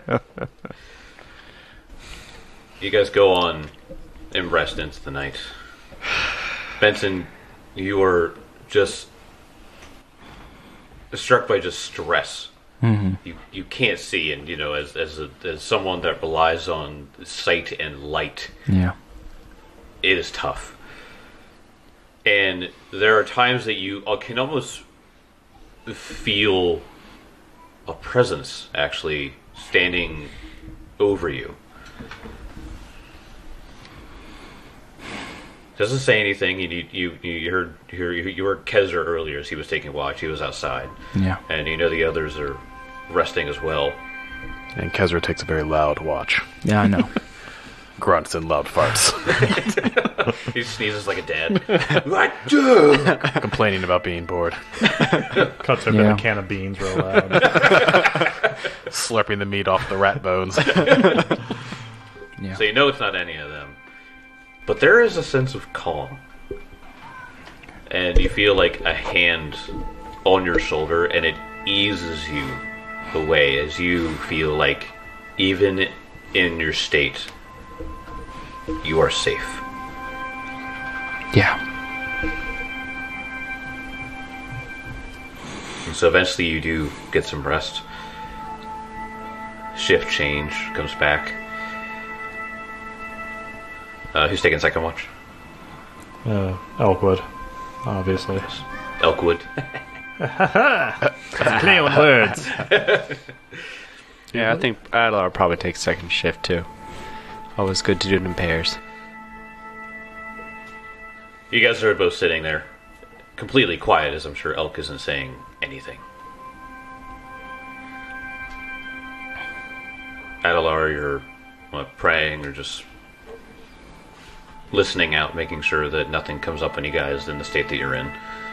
You guys go on and rest into the night. Benson, you are just struck by just stress You can't see, and as someone that relies on sight and light, Yeah. it is tough. And there are times that you can almost feel a presence actually standing over you. Doesn't say anything. You heard Kezer earlier as he was taking watch. He was outside. Yeah. And the others are resting as well. And Kezra takes a very loud watch. Yeah, I know. Grunts and loud farts. He sneezes like a dad. Complaining about being bored. Cuts open a can of beans real loud. Slurping the meat off the rat bones. Yeah. So it's not any of them. But there is a sense of calm. And you feel like a hand on your shoulder, and it eases you away as you feel like even in your state, you are safe. Yeah. And so eventually you do get some rest. Shift change comes back. Who's taking second watch? Elkwood, obviously. Elkwood. Play on words. Yeah, I think Adlar probably takes second shift too. Always good to do it in pairs. You guys are both sitting there, completely quiet, as I'm sure Elk isn't saying anything. Adalar, you're praying or just listening out, making sure that nothing comes up on you guys in the state that you're in.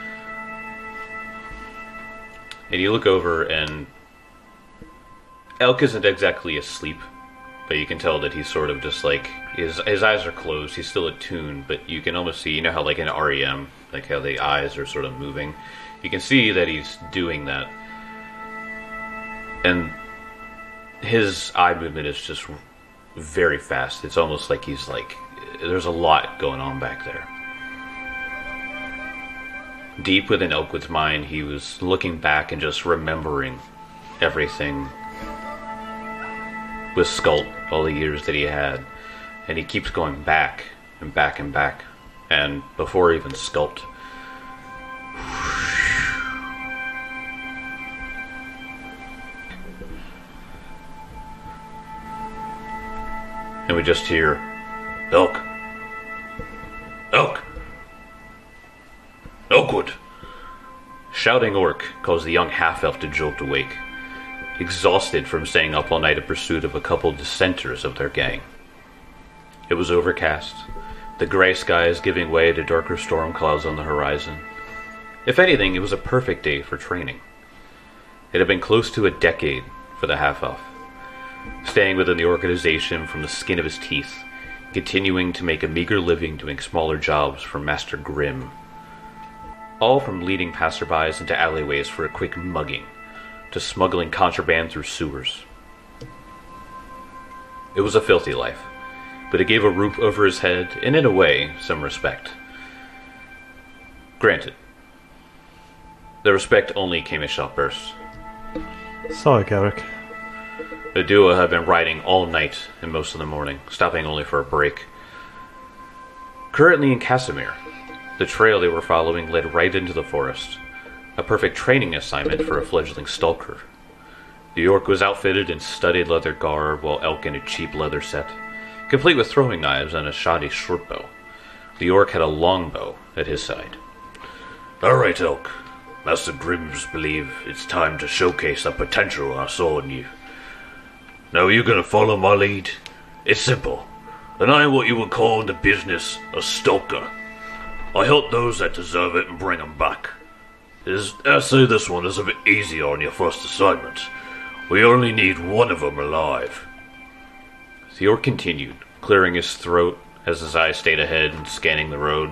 And you look over, and Elk isn't exactly asleep, but you can tell that he's sort of just like, his eyes are closed, he's still attuned, but you can almost see, how like in REM, like how the eyes are sort of moving, you can see that he's doing that. And his eye movement is just very fast. It's almost like he's like, there's a lot going on back there. Deep within Elkwood's mind, he was looking back and just remembering everything with Skult, all the years that he had. And he keeps going back and back and back. And before even Skult. And we just hear, Elk. Elk. Elkwood. Shouting orc caused the young half-elf to jolt awake, exhausted from staying up all night in pursuit of a couple dissenters of their gang. It was overcast, the gray skies giving way to darker storm clouds on the horizon. If anything, it was a perfect day for training. It had been close to a decade for the half-elf, staying within the organization from the skin of his teeth, continuing to make a meager living doing smaller jobs for Master Grimm. All from leading passerbys into alleyways for a quick mugging, to smuggling contraband through sewers. It was a filthy life, but it gave a roof over his head, and in a way, some respect. Granted, the respect only came in short bursts. Sorry, Garrick. The duo had been riding all night and most of the morning, stopping only for a break. Currently in Casimir, the trail they were following led right into the forest, a perfect training assignment for a fledgling stalker. The orc was outfitted in studded leather garb, while Elk in a cheap leather set, complete with throwing knives and a shoddy shortbow. The orc had a longbow at his side. All right, Elk. Master Grimms believe it's time to showcase the potential I saw in you. Now are you gonna follow my lead? It's simple, and I am what you would call in the business a stalker. I help those that deserve it and bring them back. I say this one is a bit easier on your first assignment. We only need one of them alive. The orc continued, clearing his throat as his eyes stayed ahead and scanning the road.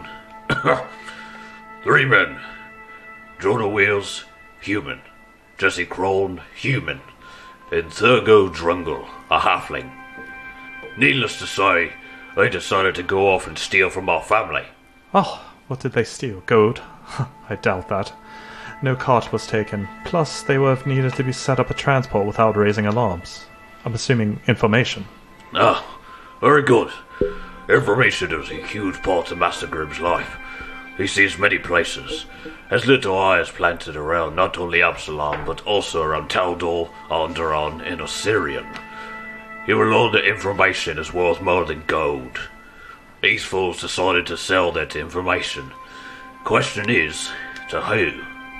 3 men. Jonah Wheels, human. Jesse Krohn, human. And Thurgo Drungle, a halfling. Needless to say, they decided to go off and steal from our family. Oh, what did they steal? Gold? I doubt that. No cart was taken. Plus, they would have needed to be set up a transport without raising alarms. I'm assuming information. Ah, very good. Information is a huge part of Master Grimm's life. He sees many places, has little eyes planted around not only Absalom, but also around Taldor, Onderon, and Osirian. He will learn that information is worth more than gold. These fools decided to sell that information. Question is, to who?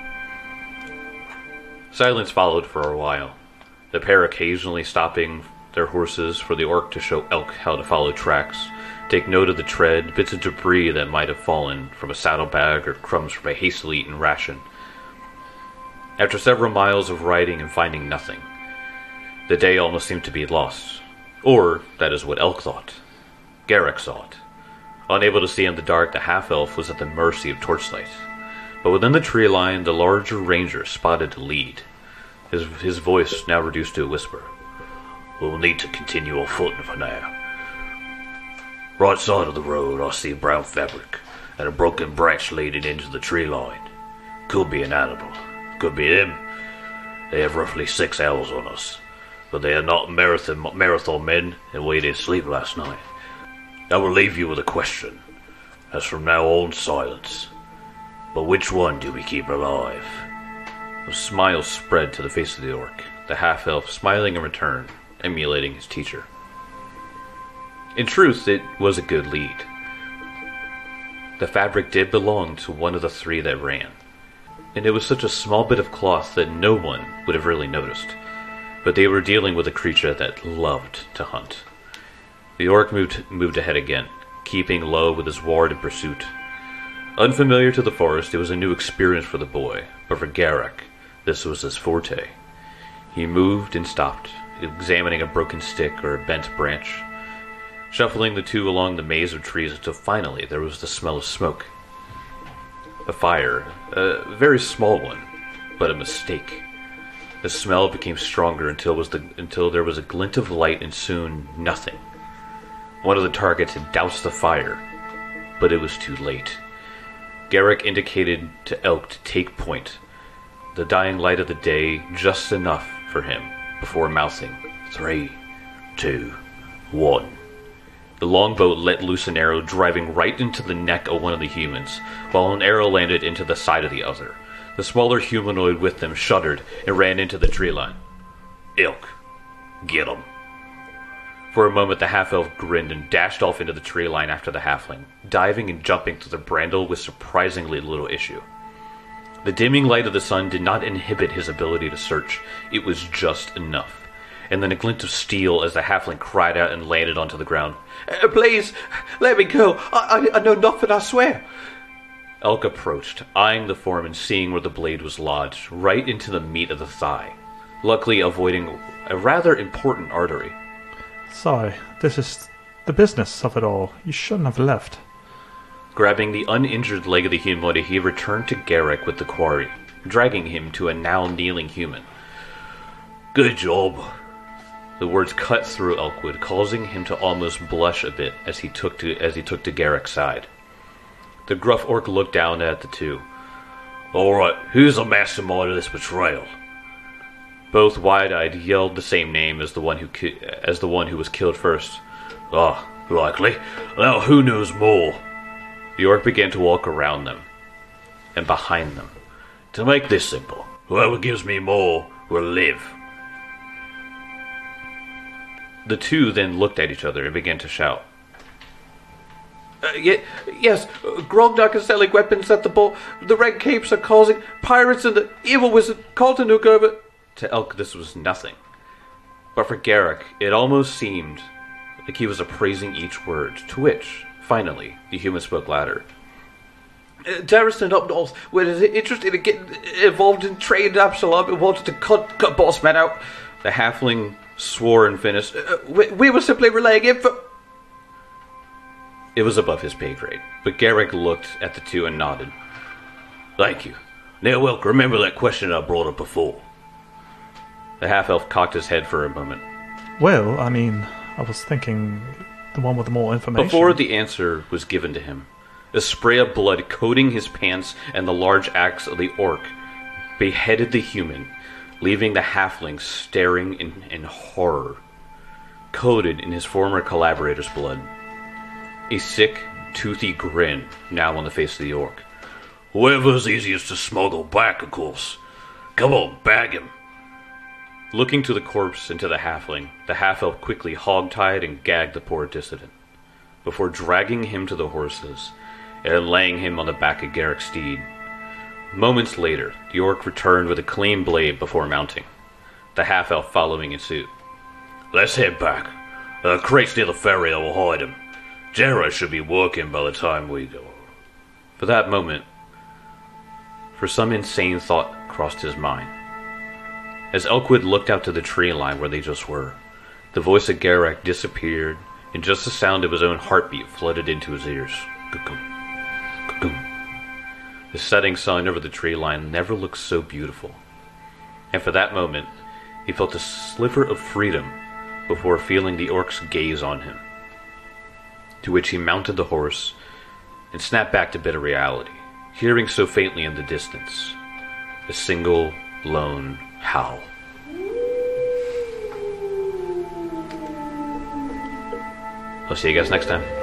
Silence followed for a while, the pair occasionally stopping their horses for the orc to show Elk how to follow tracks, take note of the tread, bits of debris that might have fallen from a saddlebag or crumbs from a hastily eaten ration. After several miles of riding and finding nothing, the day almost seemed to be lost. Or, that is what Elk thought. Garrick saw it. Unable to see in the dark, the half-elf was at the mercy of torchlight. But within the tree line, the larger ranger spotted the lead. His voice now reduced to a whisper. We'll need to continue on foot for now. Right side of the road, I see brown fabric and a broken branch leading into the tree line. Could be an animal. Could be them. They have roughly 6 hours on us, but they are not marathon men, and we didn't sleep last night. I will leave you with a question. As from now on, silence. But which one do we keep alive? A smile spread to the face of the orc, the half-elf smiling in return, emulating his teacher. In truth, it was a good lead. The fabric did belong to one of the 3 that ran, and it was such a small bit of cloth that no one would have really noticed, but they were dealing with a creature that loved to hunt. The orc moved ahead again, keeping low with his ward in pursuit. Unfamiliar to the forest, it was a new experience for the boy, but for Garrick, this was his forte. He moved and stopped, examining a broken stick or a bent branch, shuffling the 2 along the maze of trees until finally there was the smell of smoke. A fire, a very small one, but a mistake. The smell became stronger until there was a glint of light and soon nothing. One of the targets had doused the fire, but it was too late. Garrick indicated to Elk to take point, the dying light of the day just enough for him, before mouthing, 3, 2, 1. The longbow let loose an arrow driving right into the neck of one of the humans, while an arrow landed into the side of the other. The smaller humanoid with them shuddered and ran into the tree line. Elk, get him. For a moment, the half-elf grinned and dashed off into the tree line after the halfling, diving and jumping through the bramble with surprisingly little issue. The dimming light of the sun did not inhibit his ability to search. It was just enough. And then a glint of steel as the halfling cried out and landed onto the ground. Please, let me go. I know nothing, I swear. Elk approached, eyeing the form and seeing where the blade was lodged, right into the meat of the thigh, luckily avoiding a rather important artery. Sorry, this is the business of it all. You shouldn't have left. Grabbing the uninjured leg of the humanoid, he returned to Garrick with the quarry, dragging him to a now kneeling human. Good job. The words cut through Elkwood, causing him to almost blush a bit as he took to Garrick's side. The gruff orc looked down at the 2. All right, who's the mastermind of this betrayal? Both wide-eyed yelled the same name as the one who was killed first. Ah, likely. Now who knows more? The orc began to walk around them and behind them. To make this simple, whoever gives me more will live. The 2 then looked at each other and began to shout. Yes, Grognak is selling weapons at the Red Capes are causing pirates and the evil wizard Kaltanuk over. To Elk, this was nothing. But for Garrick, it almost seemed like he was appraising each word, to which, finally, the human spoke louder. Darriston up north was interested in getting involved in trade in Absalom and wanted to cut boss men out. The halfling swore and finished. We were simply relaying info. It was above his pay grade, but Garrick looked at the 2 and nodded. Thank you. Now, Elk, remember that question I brought up before? The half-elf cocked his head for a moment. Well, I mean, I was thinking the one with the more information. Before the answer was given to him, a spray of blood coating his pants and the large axe of the orc beheaded the human, leaving the halfling staring in horror, coated in his former collaborator's blood. A sick, toothy grin now on the face of the orc. Whoever's easiest to smuggle back, of course. Come on, bag him. Looking to the corpse and to the halfling, the half-elf quickly hog-tied and gagged the poor dissident, before dragging him to the horses and laying him on the back of Garrick's steed. Moments later, the orc returned with a clean blade before mounting, the half-elf following in suit. Let's head back. Crates near the ferry will hide him. Jera should be working by the time we go. For that moment, some insane thought crossed his mind. As Elkwood looked out to the tree line where they just were, the voice of Garrick disappeared, and just the sound of his own heartbeat flooded into his ears. Cuckoo. Cuckoo. The setting sun over the tree line never looked so beautiful. And for that moment, he felt a sliver of freedom before feeling the orc's gaze on him. To which he mounted the horse and snapped back to bitter reality, hearing so faintly in the distance a single, lone howl. I'll see you guys next time.